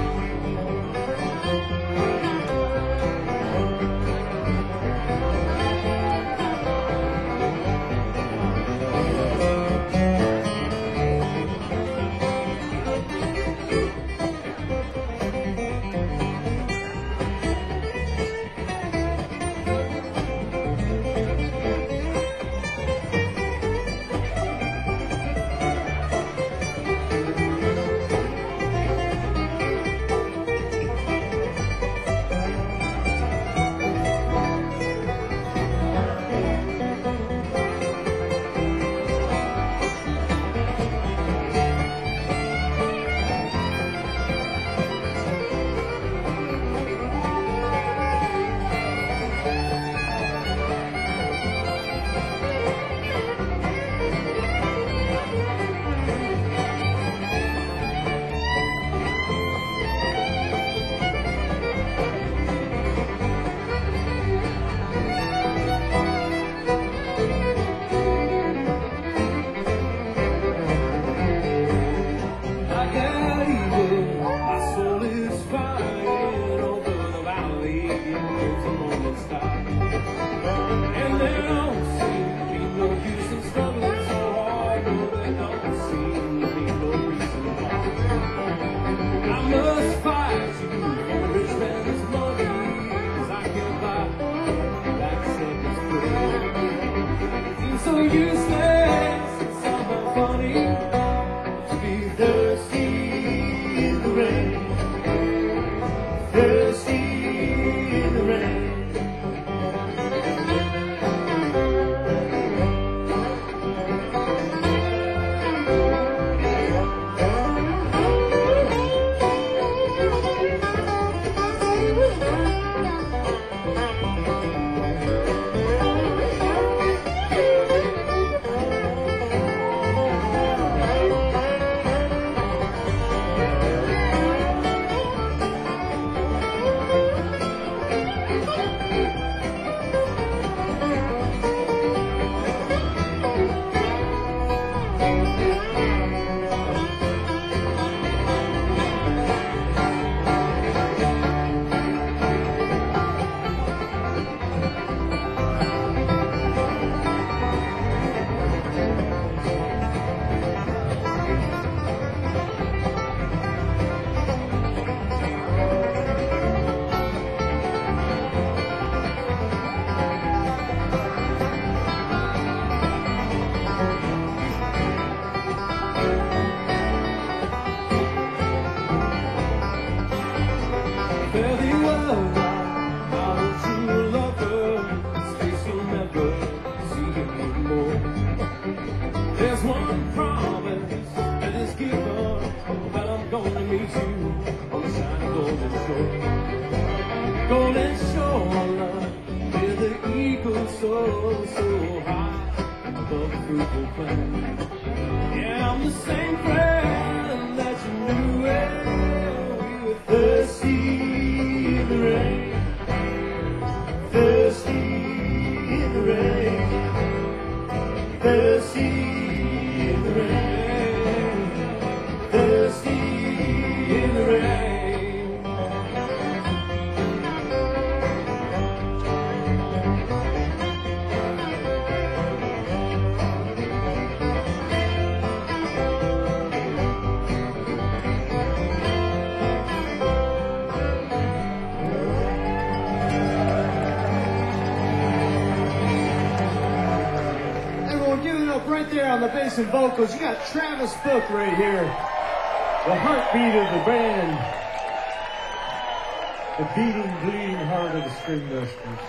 Like an eagle, my soul is flying over the valley. It's a moment stop, and there don't seem to be no use in struggling so hard. No, there don't seem to be no reason why. I must fight you for rich man's money, 'cause I can't buy that sucker's praise. It seems so useless and somehow funny to be thirsty in the rain, thirsty in the rain. oh, so high above the fruitful plain. Yeah, I'm the same friend that you knew well. We were thirsty in the rain, thirsty in the rain, thirsty in the rain, thirsty in the rain. Everyone give it up right there on the bass and vocals. You got Travis Book right here. The heartbeat of the band. The beating, bleeding heart of the Stringdusters.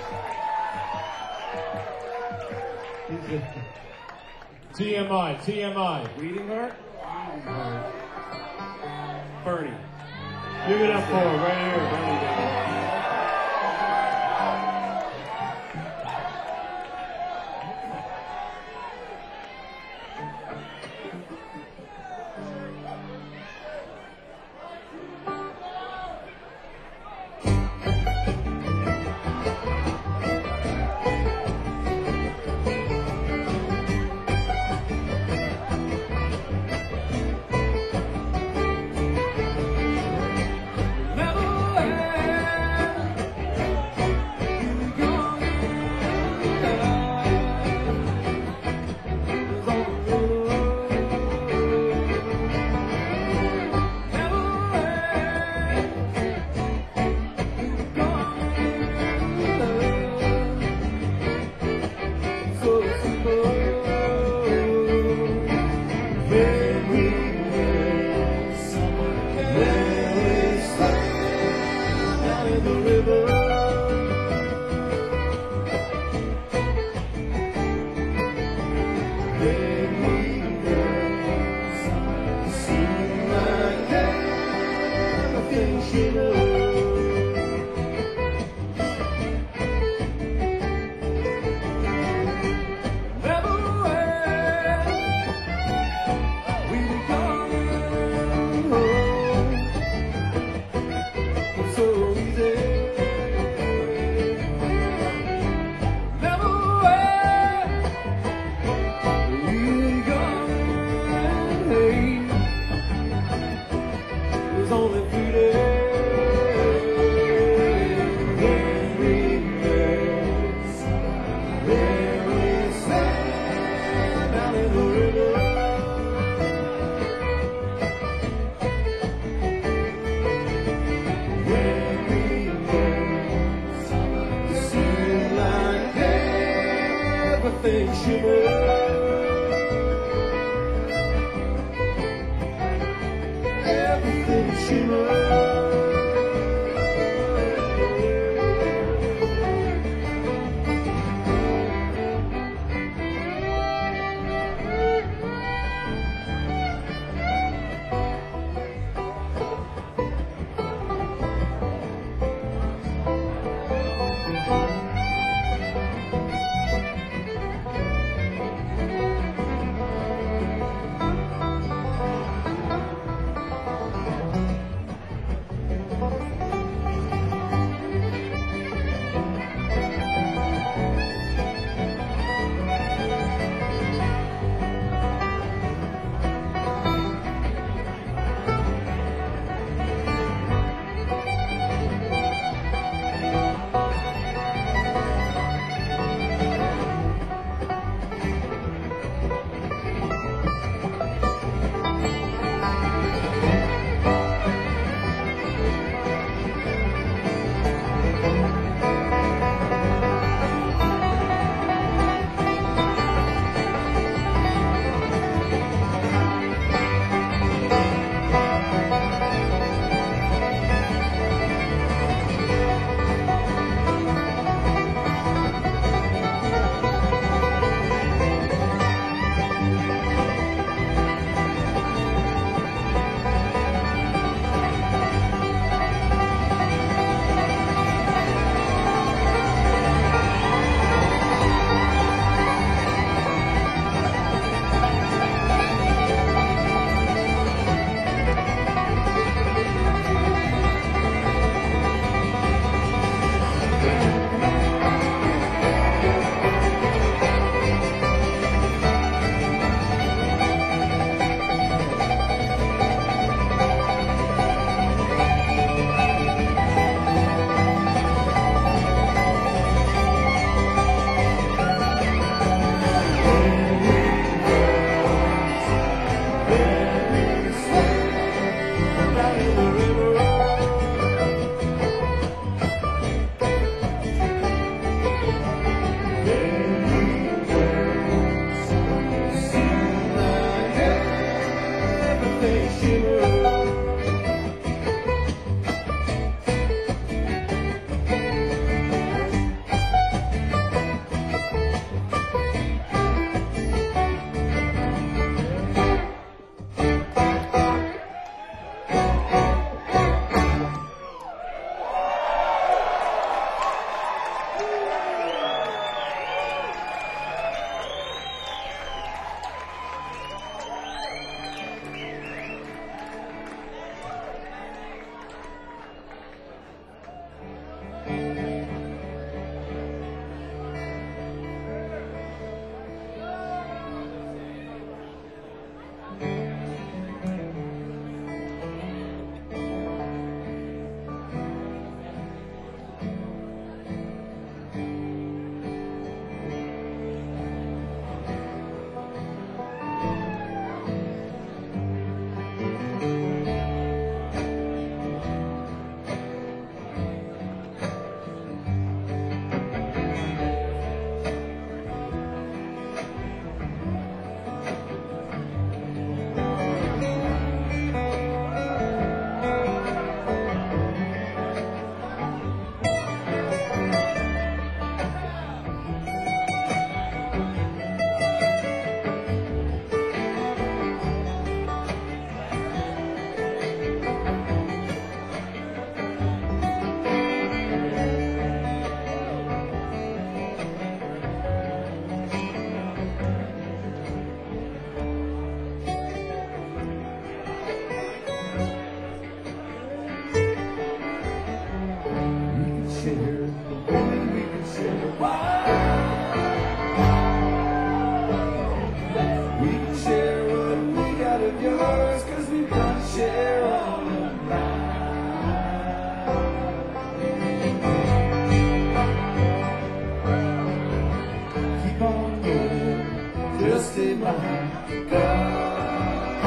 TMI. Bleeding heart? Bernie. Give it up for him right here. Bernie. share all of mine. Keep on going, just stay behind God.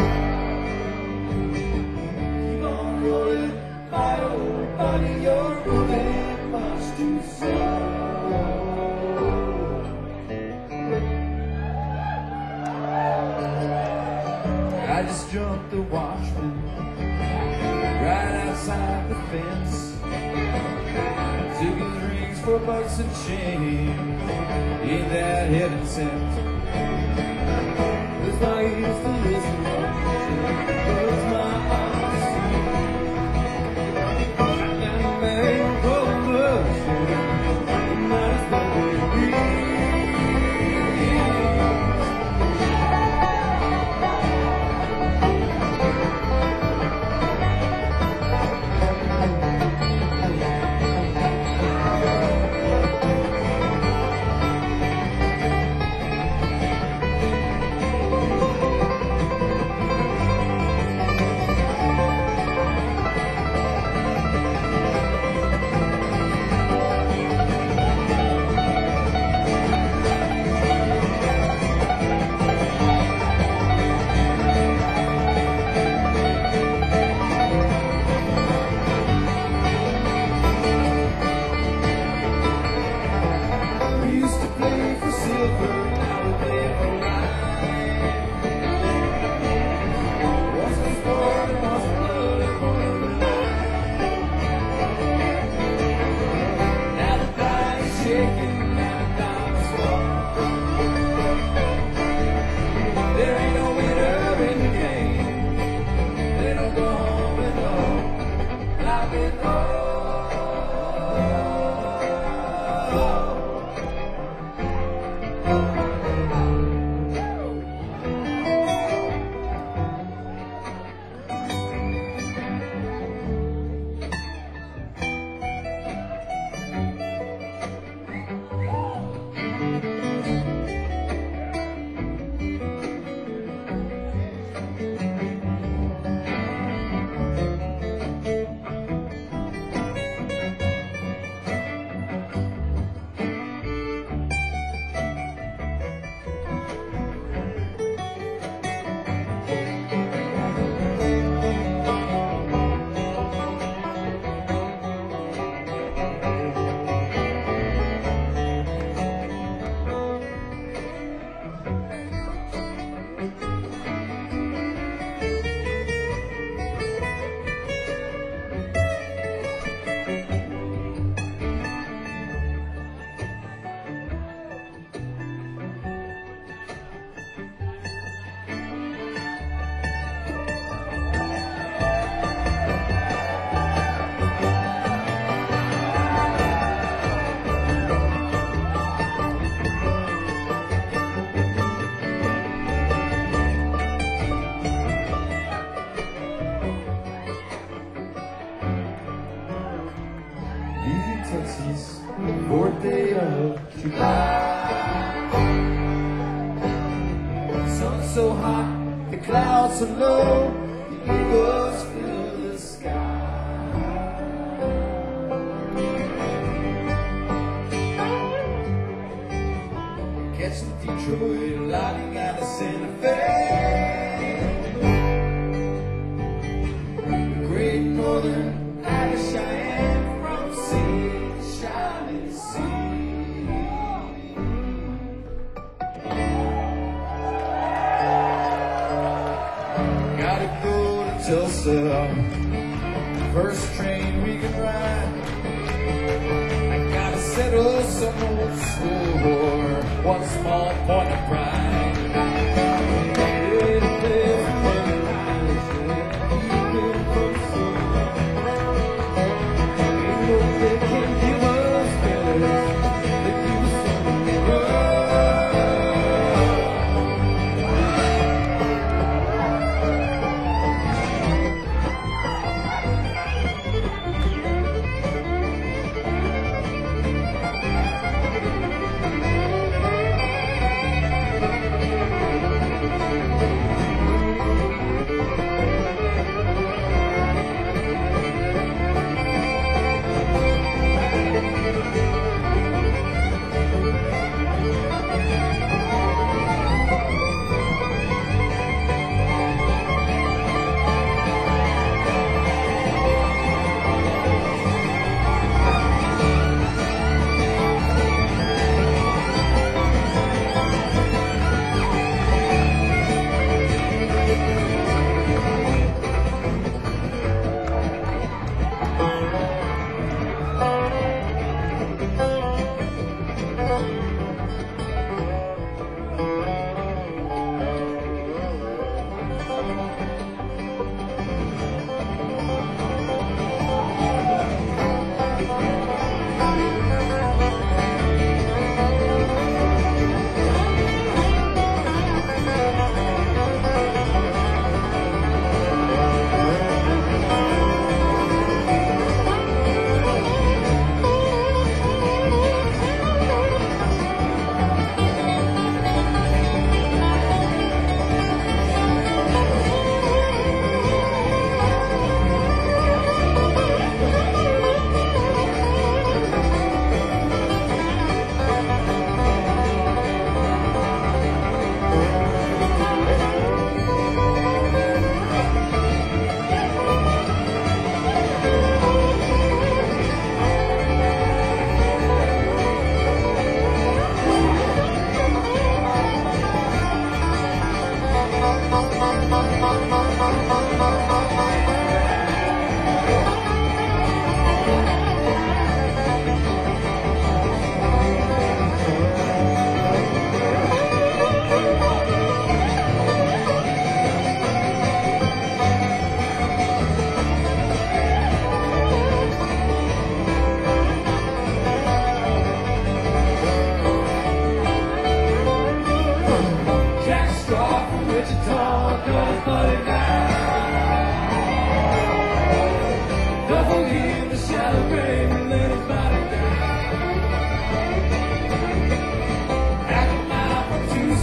Keep on rolling, my old body, you're moving much too slow. I just jumped the watchman right outside the fence. Took his rings for bucks and chains. Ain't that heaven sent? That's why I used to listen. Close my eyes. And the man from the city, he might as well be me. We used to play for silver, now we play for life. Wasn't sport, it wasn't blood, it wasn't life. Now the die is shaking, now the time is gone. There ain't no winner in the game. They don't go home with no life at all. Leaving Texas, the 4th day of July. Sun so hot, the clouds so low, the eagles fill the sky. Catching Detroit, lighting out of Santa Fe. The Great Northern out of Cheyenne, from sea to shining sea. Gotta go to Tulsa, first train we can ride. I gotta settle some old score, one small point of pride.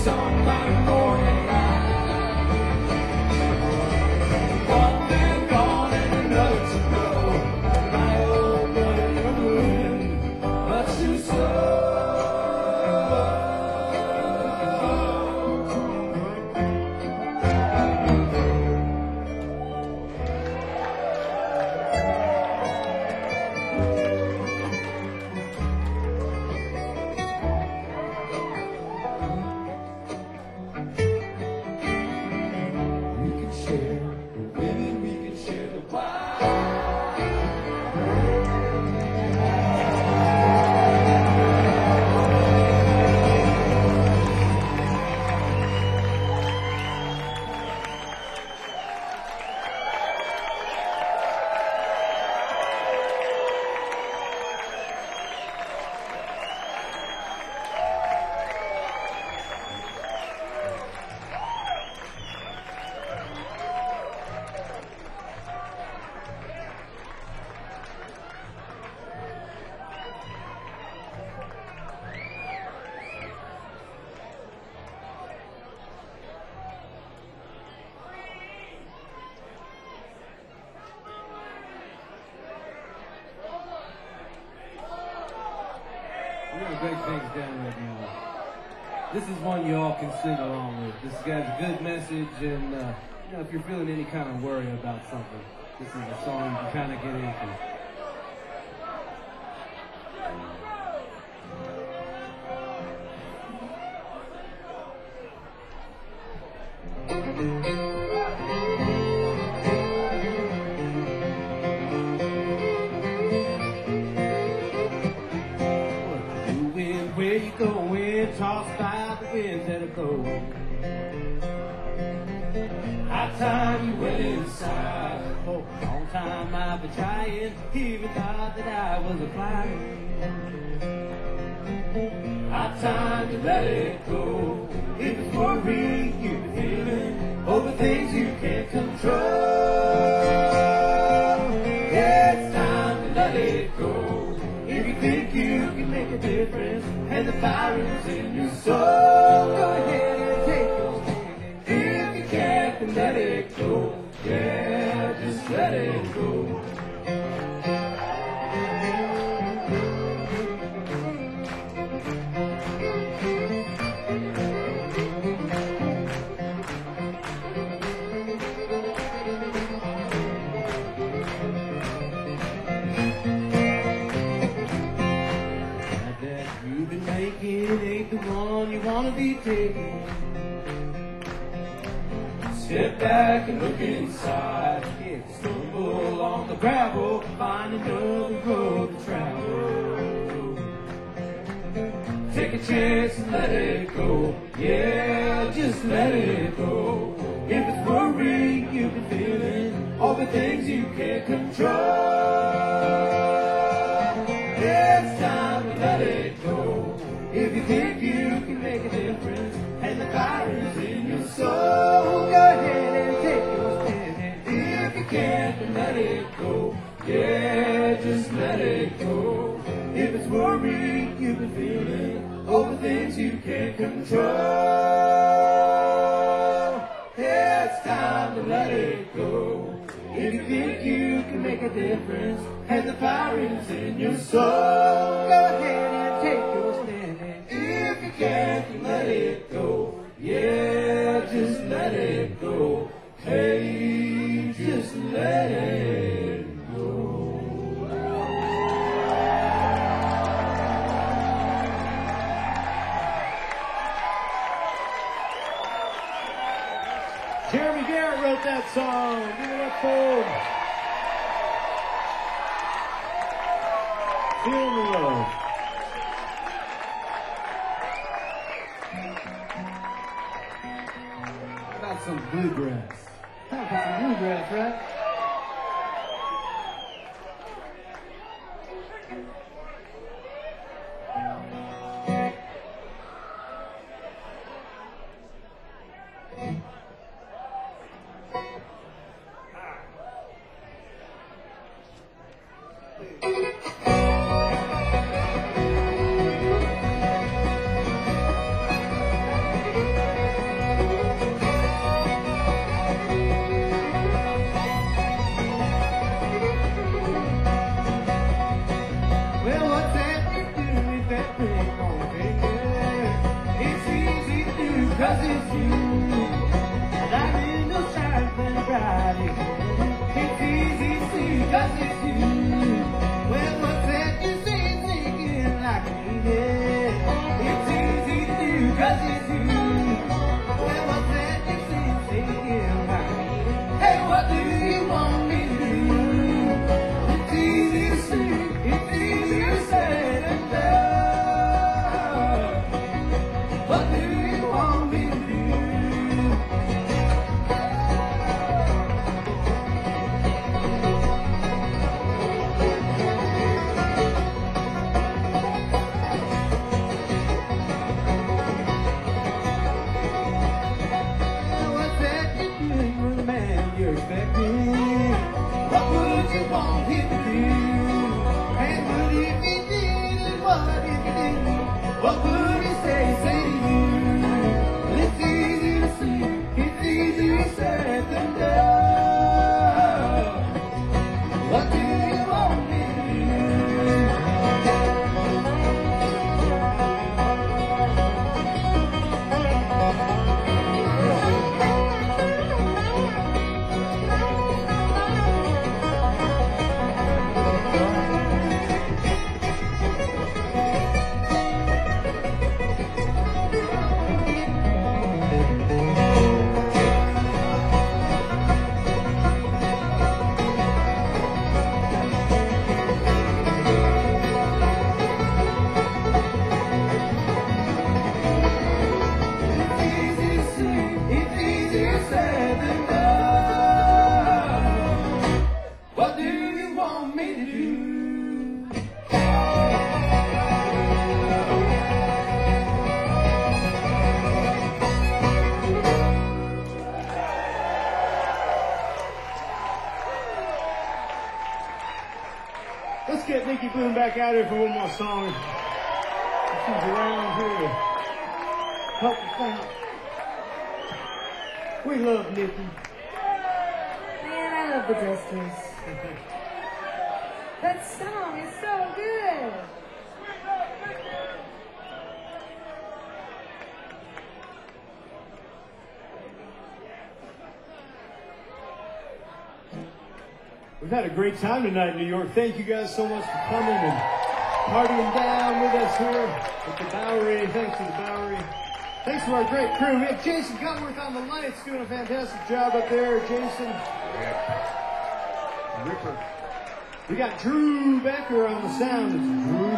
somebody more than life. One man gone and another to go. My old brother ruined, but too slow. We can share the women, we can share the We're doing great things down right now. This is one you all can sing along with. This guy's a good message, and if you're feeling any kind of worry about something, this is a song you can kind of get into. Doing where you going, tossed by the winds that are cold. High time you went inside. For a long time I've been trying, even thought that I was a flying. High time to let it go. If it's worry you've been feeling over things you can't control. Yeah, it's time to let it go. If you think you can make a difference and the fire is in your soul, go ahead and take your stand. If you can't, then let it go. Yeah, just let it go. You've been making ain't the one you wanna be taking. Step back and look inside. Yeah, stumble on the gravel, find another road to travel. Take a chance and let it go. Yeah, just let it go. If it's worry you've been feeling, all the things you can't control. It's time to let it go. If you think you can make a difference and the fire is in your soul, go ahead and take your stand. And if you can't, then let it go. Yeah, just let it go. If it's worry you've been feeling over things you can't control, yeah, it's time to let it go. If you think you can make a difference and the fire is in your soul, go ahead and take your stand. And if you can't, then let it go. Yeah, just let it go. Hey, just let it go. Jeremy Garrett wrote that song. Give it up for him. Feel the love. How about some bluegrass? How about some bluegrass, right? 'cause it's you. Light in the shine and bright. It's easy to see 'cause it's you. Well, what's that you say singing like me? Yeah. It's easy to do 'cause it's you. Well, what's that you say singing like me? Hey, what do you want me to do? It's easy to see, it's easy to say and do. What do you want me to do? What's that you're doing with the man you're expecting? What would you want him to do? And what if he did? And what if he didn't? What would he say to you? Well, it's easy to see, it's easier said than done. What do you want me to do? It's easy to see, it's easier said than done. What do you want me to do? Let's get Nikki Bloom back out here for one more song. She's around here to help us out. We love Nikki. Man, I love the Dusters. That song is so good. We've had a great time tonight in New York. Thank you guys so much for coming and partying down with us here at the Bowery. Thanks to the Bowery. Thanks to our great crew. We have Jason Gutworth on the lights doing a fantastic job up there. Jason. Ripper. We got Drew Becker on the sound. It's Drew.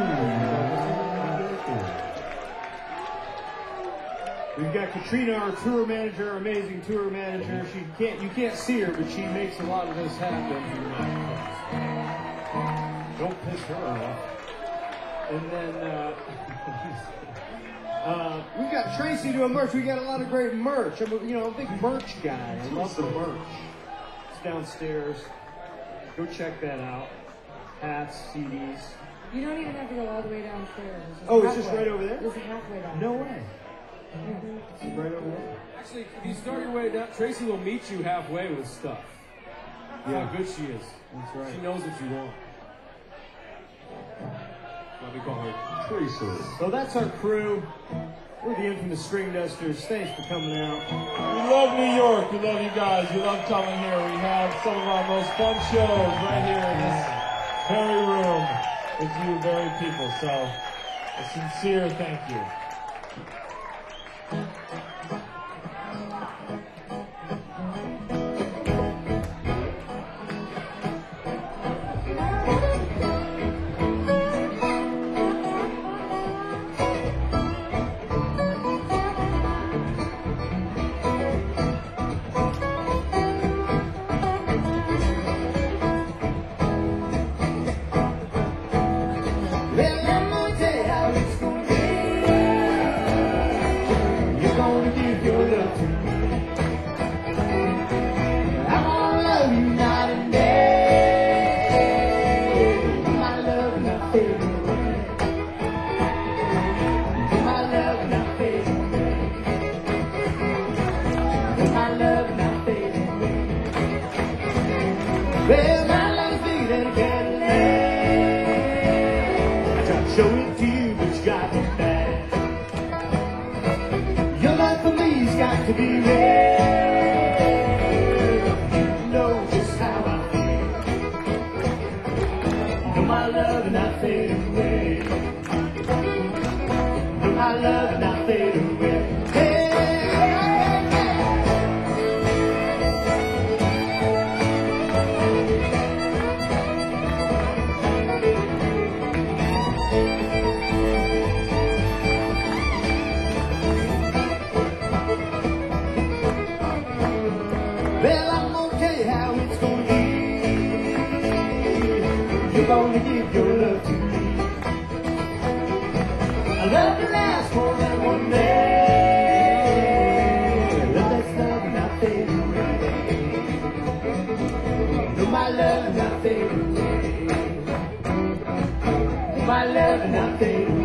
We've got Katrina, our tour manager, our amazing tour manager. You can't see her, but she makes a lot of this happen. Don't piss her off. And then we've got Tracy doing merch. We got a lot of great merch. I'm a big merch guy. I love the merch. It's downstairs. Go check that out. Hats, CDs. You don't even have to go all the way downstairs. Oh, it's just right over there? There's a halfway down. No way. It's right over there. Actually, if you start your way down, Tracy will meet you halfway with stuff. Yeah. How good she is. That's right. She knows what you want. Let me call her Tracy. So that's our crew. We're the infamous String Dusters. Thanks for coming out. We love New York. We love you guys. We love coming here. We have some of our most fun shows right here in this very room with you very people. So a sincere thank you. Well, I'm gonna tell you how it's gonna be. have to be real. You know just how I feel. You know my love and I fade away. You know my love and I fade away. Hey. Well, I'm gonna tell you how it's gonna be. You're gonna give your love to me. I love to last more than one day. Love that's love and not fade away. No, my love and not fade away. My love and not fade away.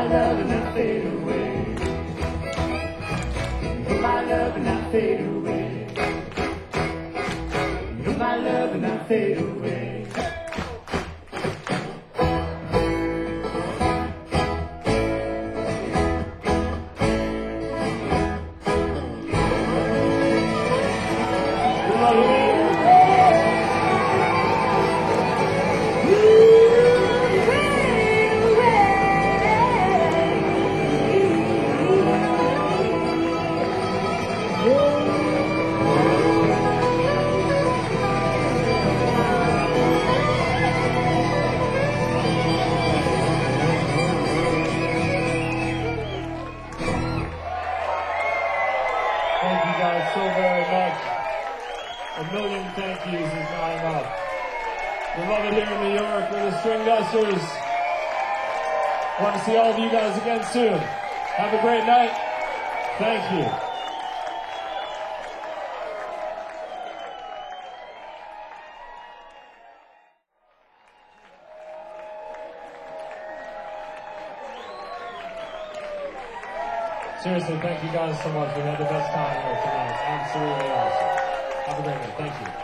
love and I fade away. You're my love and I fade away. You're my love and I fade away. Thank you guys so very much. A million thank yous is not enough. We love it here in New York. We're the String Dusters. Want to see all of you guys again soon. Have a great night. Thank you. Seriously, thank you guys so much. We had the best time here tonight. Absolutely awesome. Have a great night. Thank you.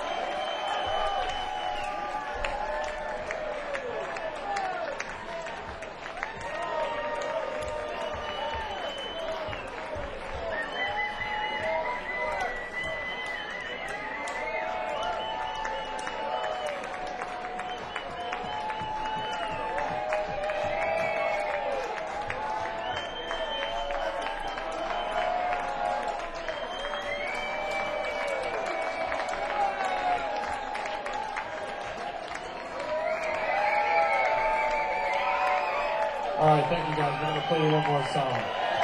All right, thank you guys. We're going to play you one more song.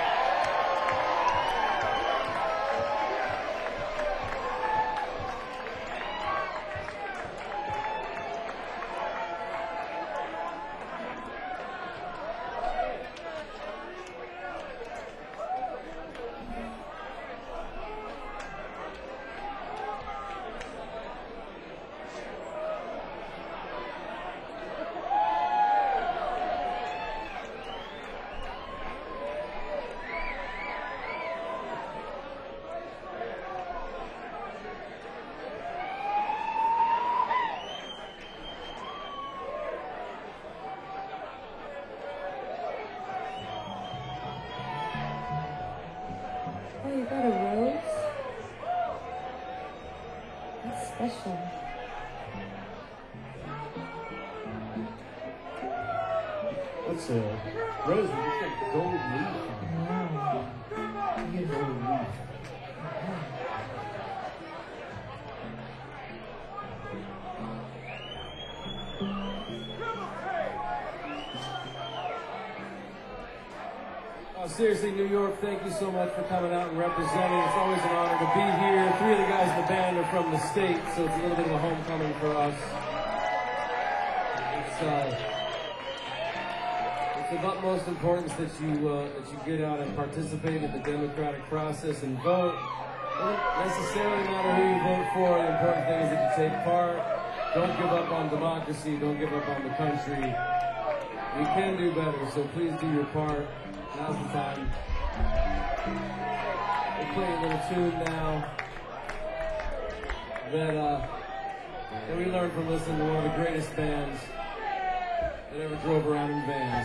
Oh, you got a rose? That's special. What's a rose? It's like gold leaf. Wow. You get gold leaf. Seriously, New York, thank you so much for coming out and representing. It's always an honor to be here. 3 of the guys in the band are from the States, so it's a little bit of a homecoming for us. It's of utmost importance that you get out and participate in the democratic process and vote. It doesn't necessarily matter who you vote for. The important thing is that you take part. Don't give up on democracy. Don't give up on the country. We can do better, so please do your part. Now's the time. We'll play a little tune now that we learned from listening to one of the greatest bands that ever drove around in vans.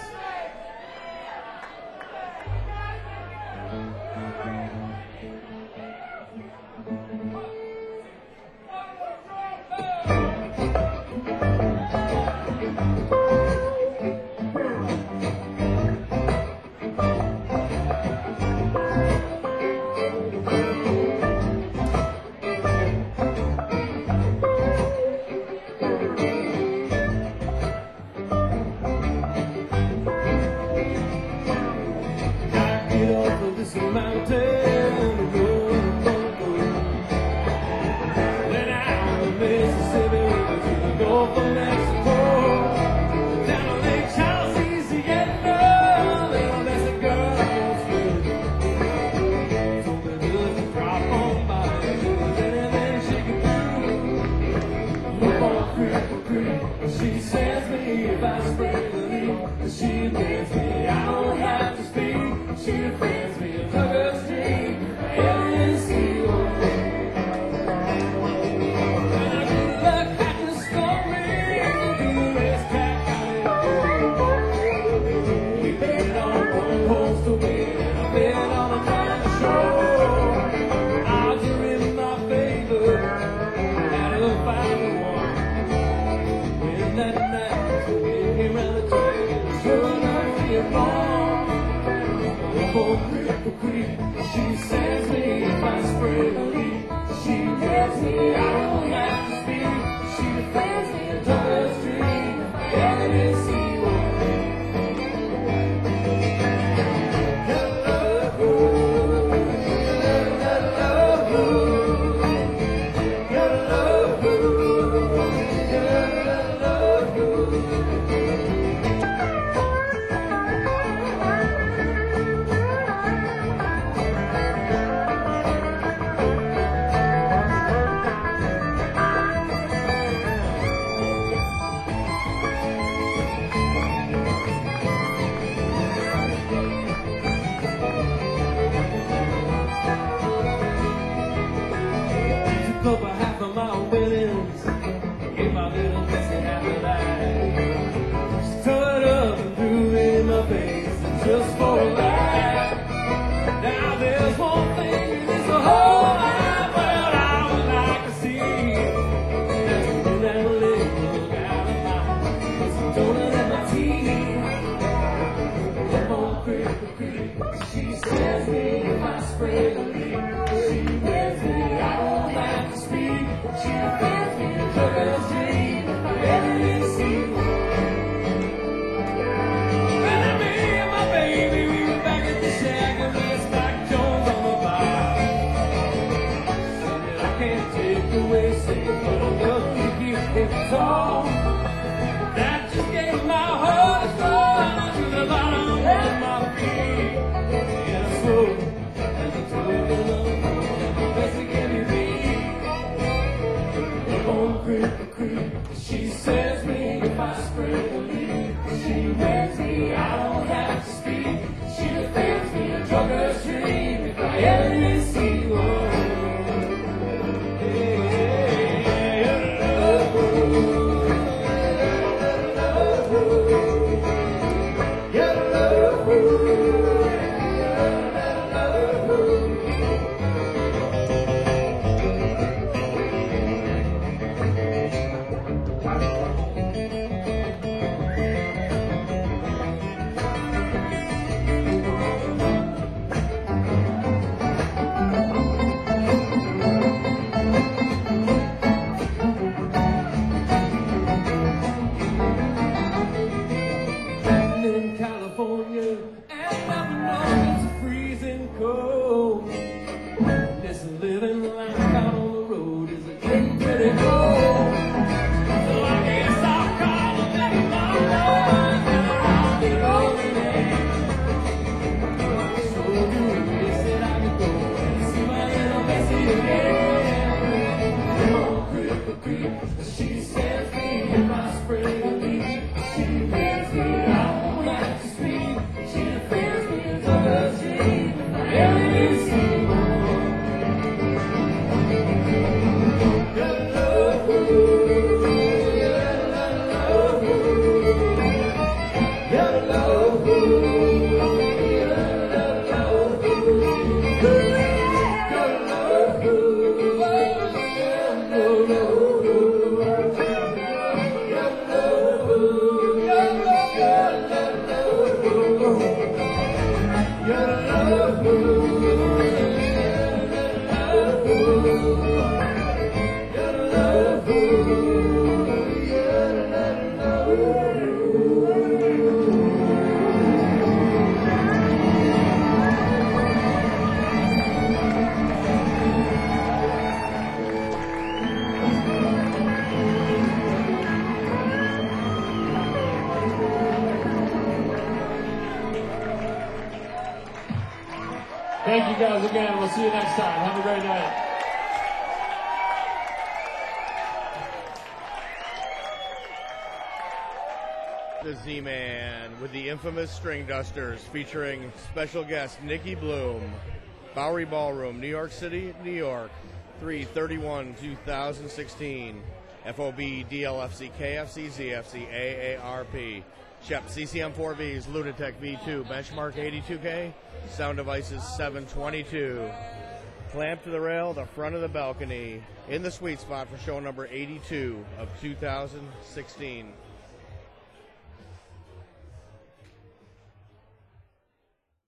She sends me if I spray the leak. She gives me out. my face just for a laugh. Now there's one thing in this whole life that I would like to see. That's that little out of my eyes, donut in my teeth. Come on, creep. She says me if I spray the leaf. She wears me, I don't have to speak. She defends me to her dream if I ever see one. And me and my baby, we were back at the shack and we Spike Jones on the bar. Said I can't take away, say, but I'm gonna keep it tall. That just gave my heart a run to the bottom of my feet. And I swore as I told her the best it can be. Come on, creep. She says me if I spray the leaf. She wears me, I don't have to speak. She defends me a drugger's dream if I ever see one. In California, and I know it's freezing cold. This living life out on the road is getting pretty cold. So I guess I'll call and let my love and I'll be rolling in. So good, they said I could go and see my little Bessie again. Come on, creep. She says me if I spray the leaf. She wears me out. She defends me until her dream if I ever see one. Thank you guys again. We'll see you next time. Have a great night. The Z-Man with the infamous String Dusters featuring special guest Nikki Bloom. Bowery Ballroom, New York City, New York, 3/31/2016. FOB, DLFC, KFC, ZFC, AARP. Shep, CCM4Vs, Lunatech V2, Benchmark 82K, Sound Devices 722. Clamped to the rail, the front of the balcony, in the sweet spot for show number 82 of 2016.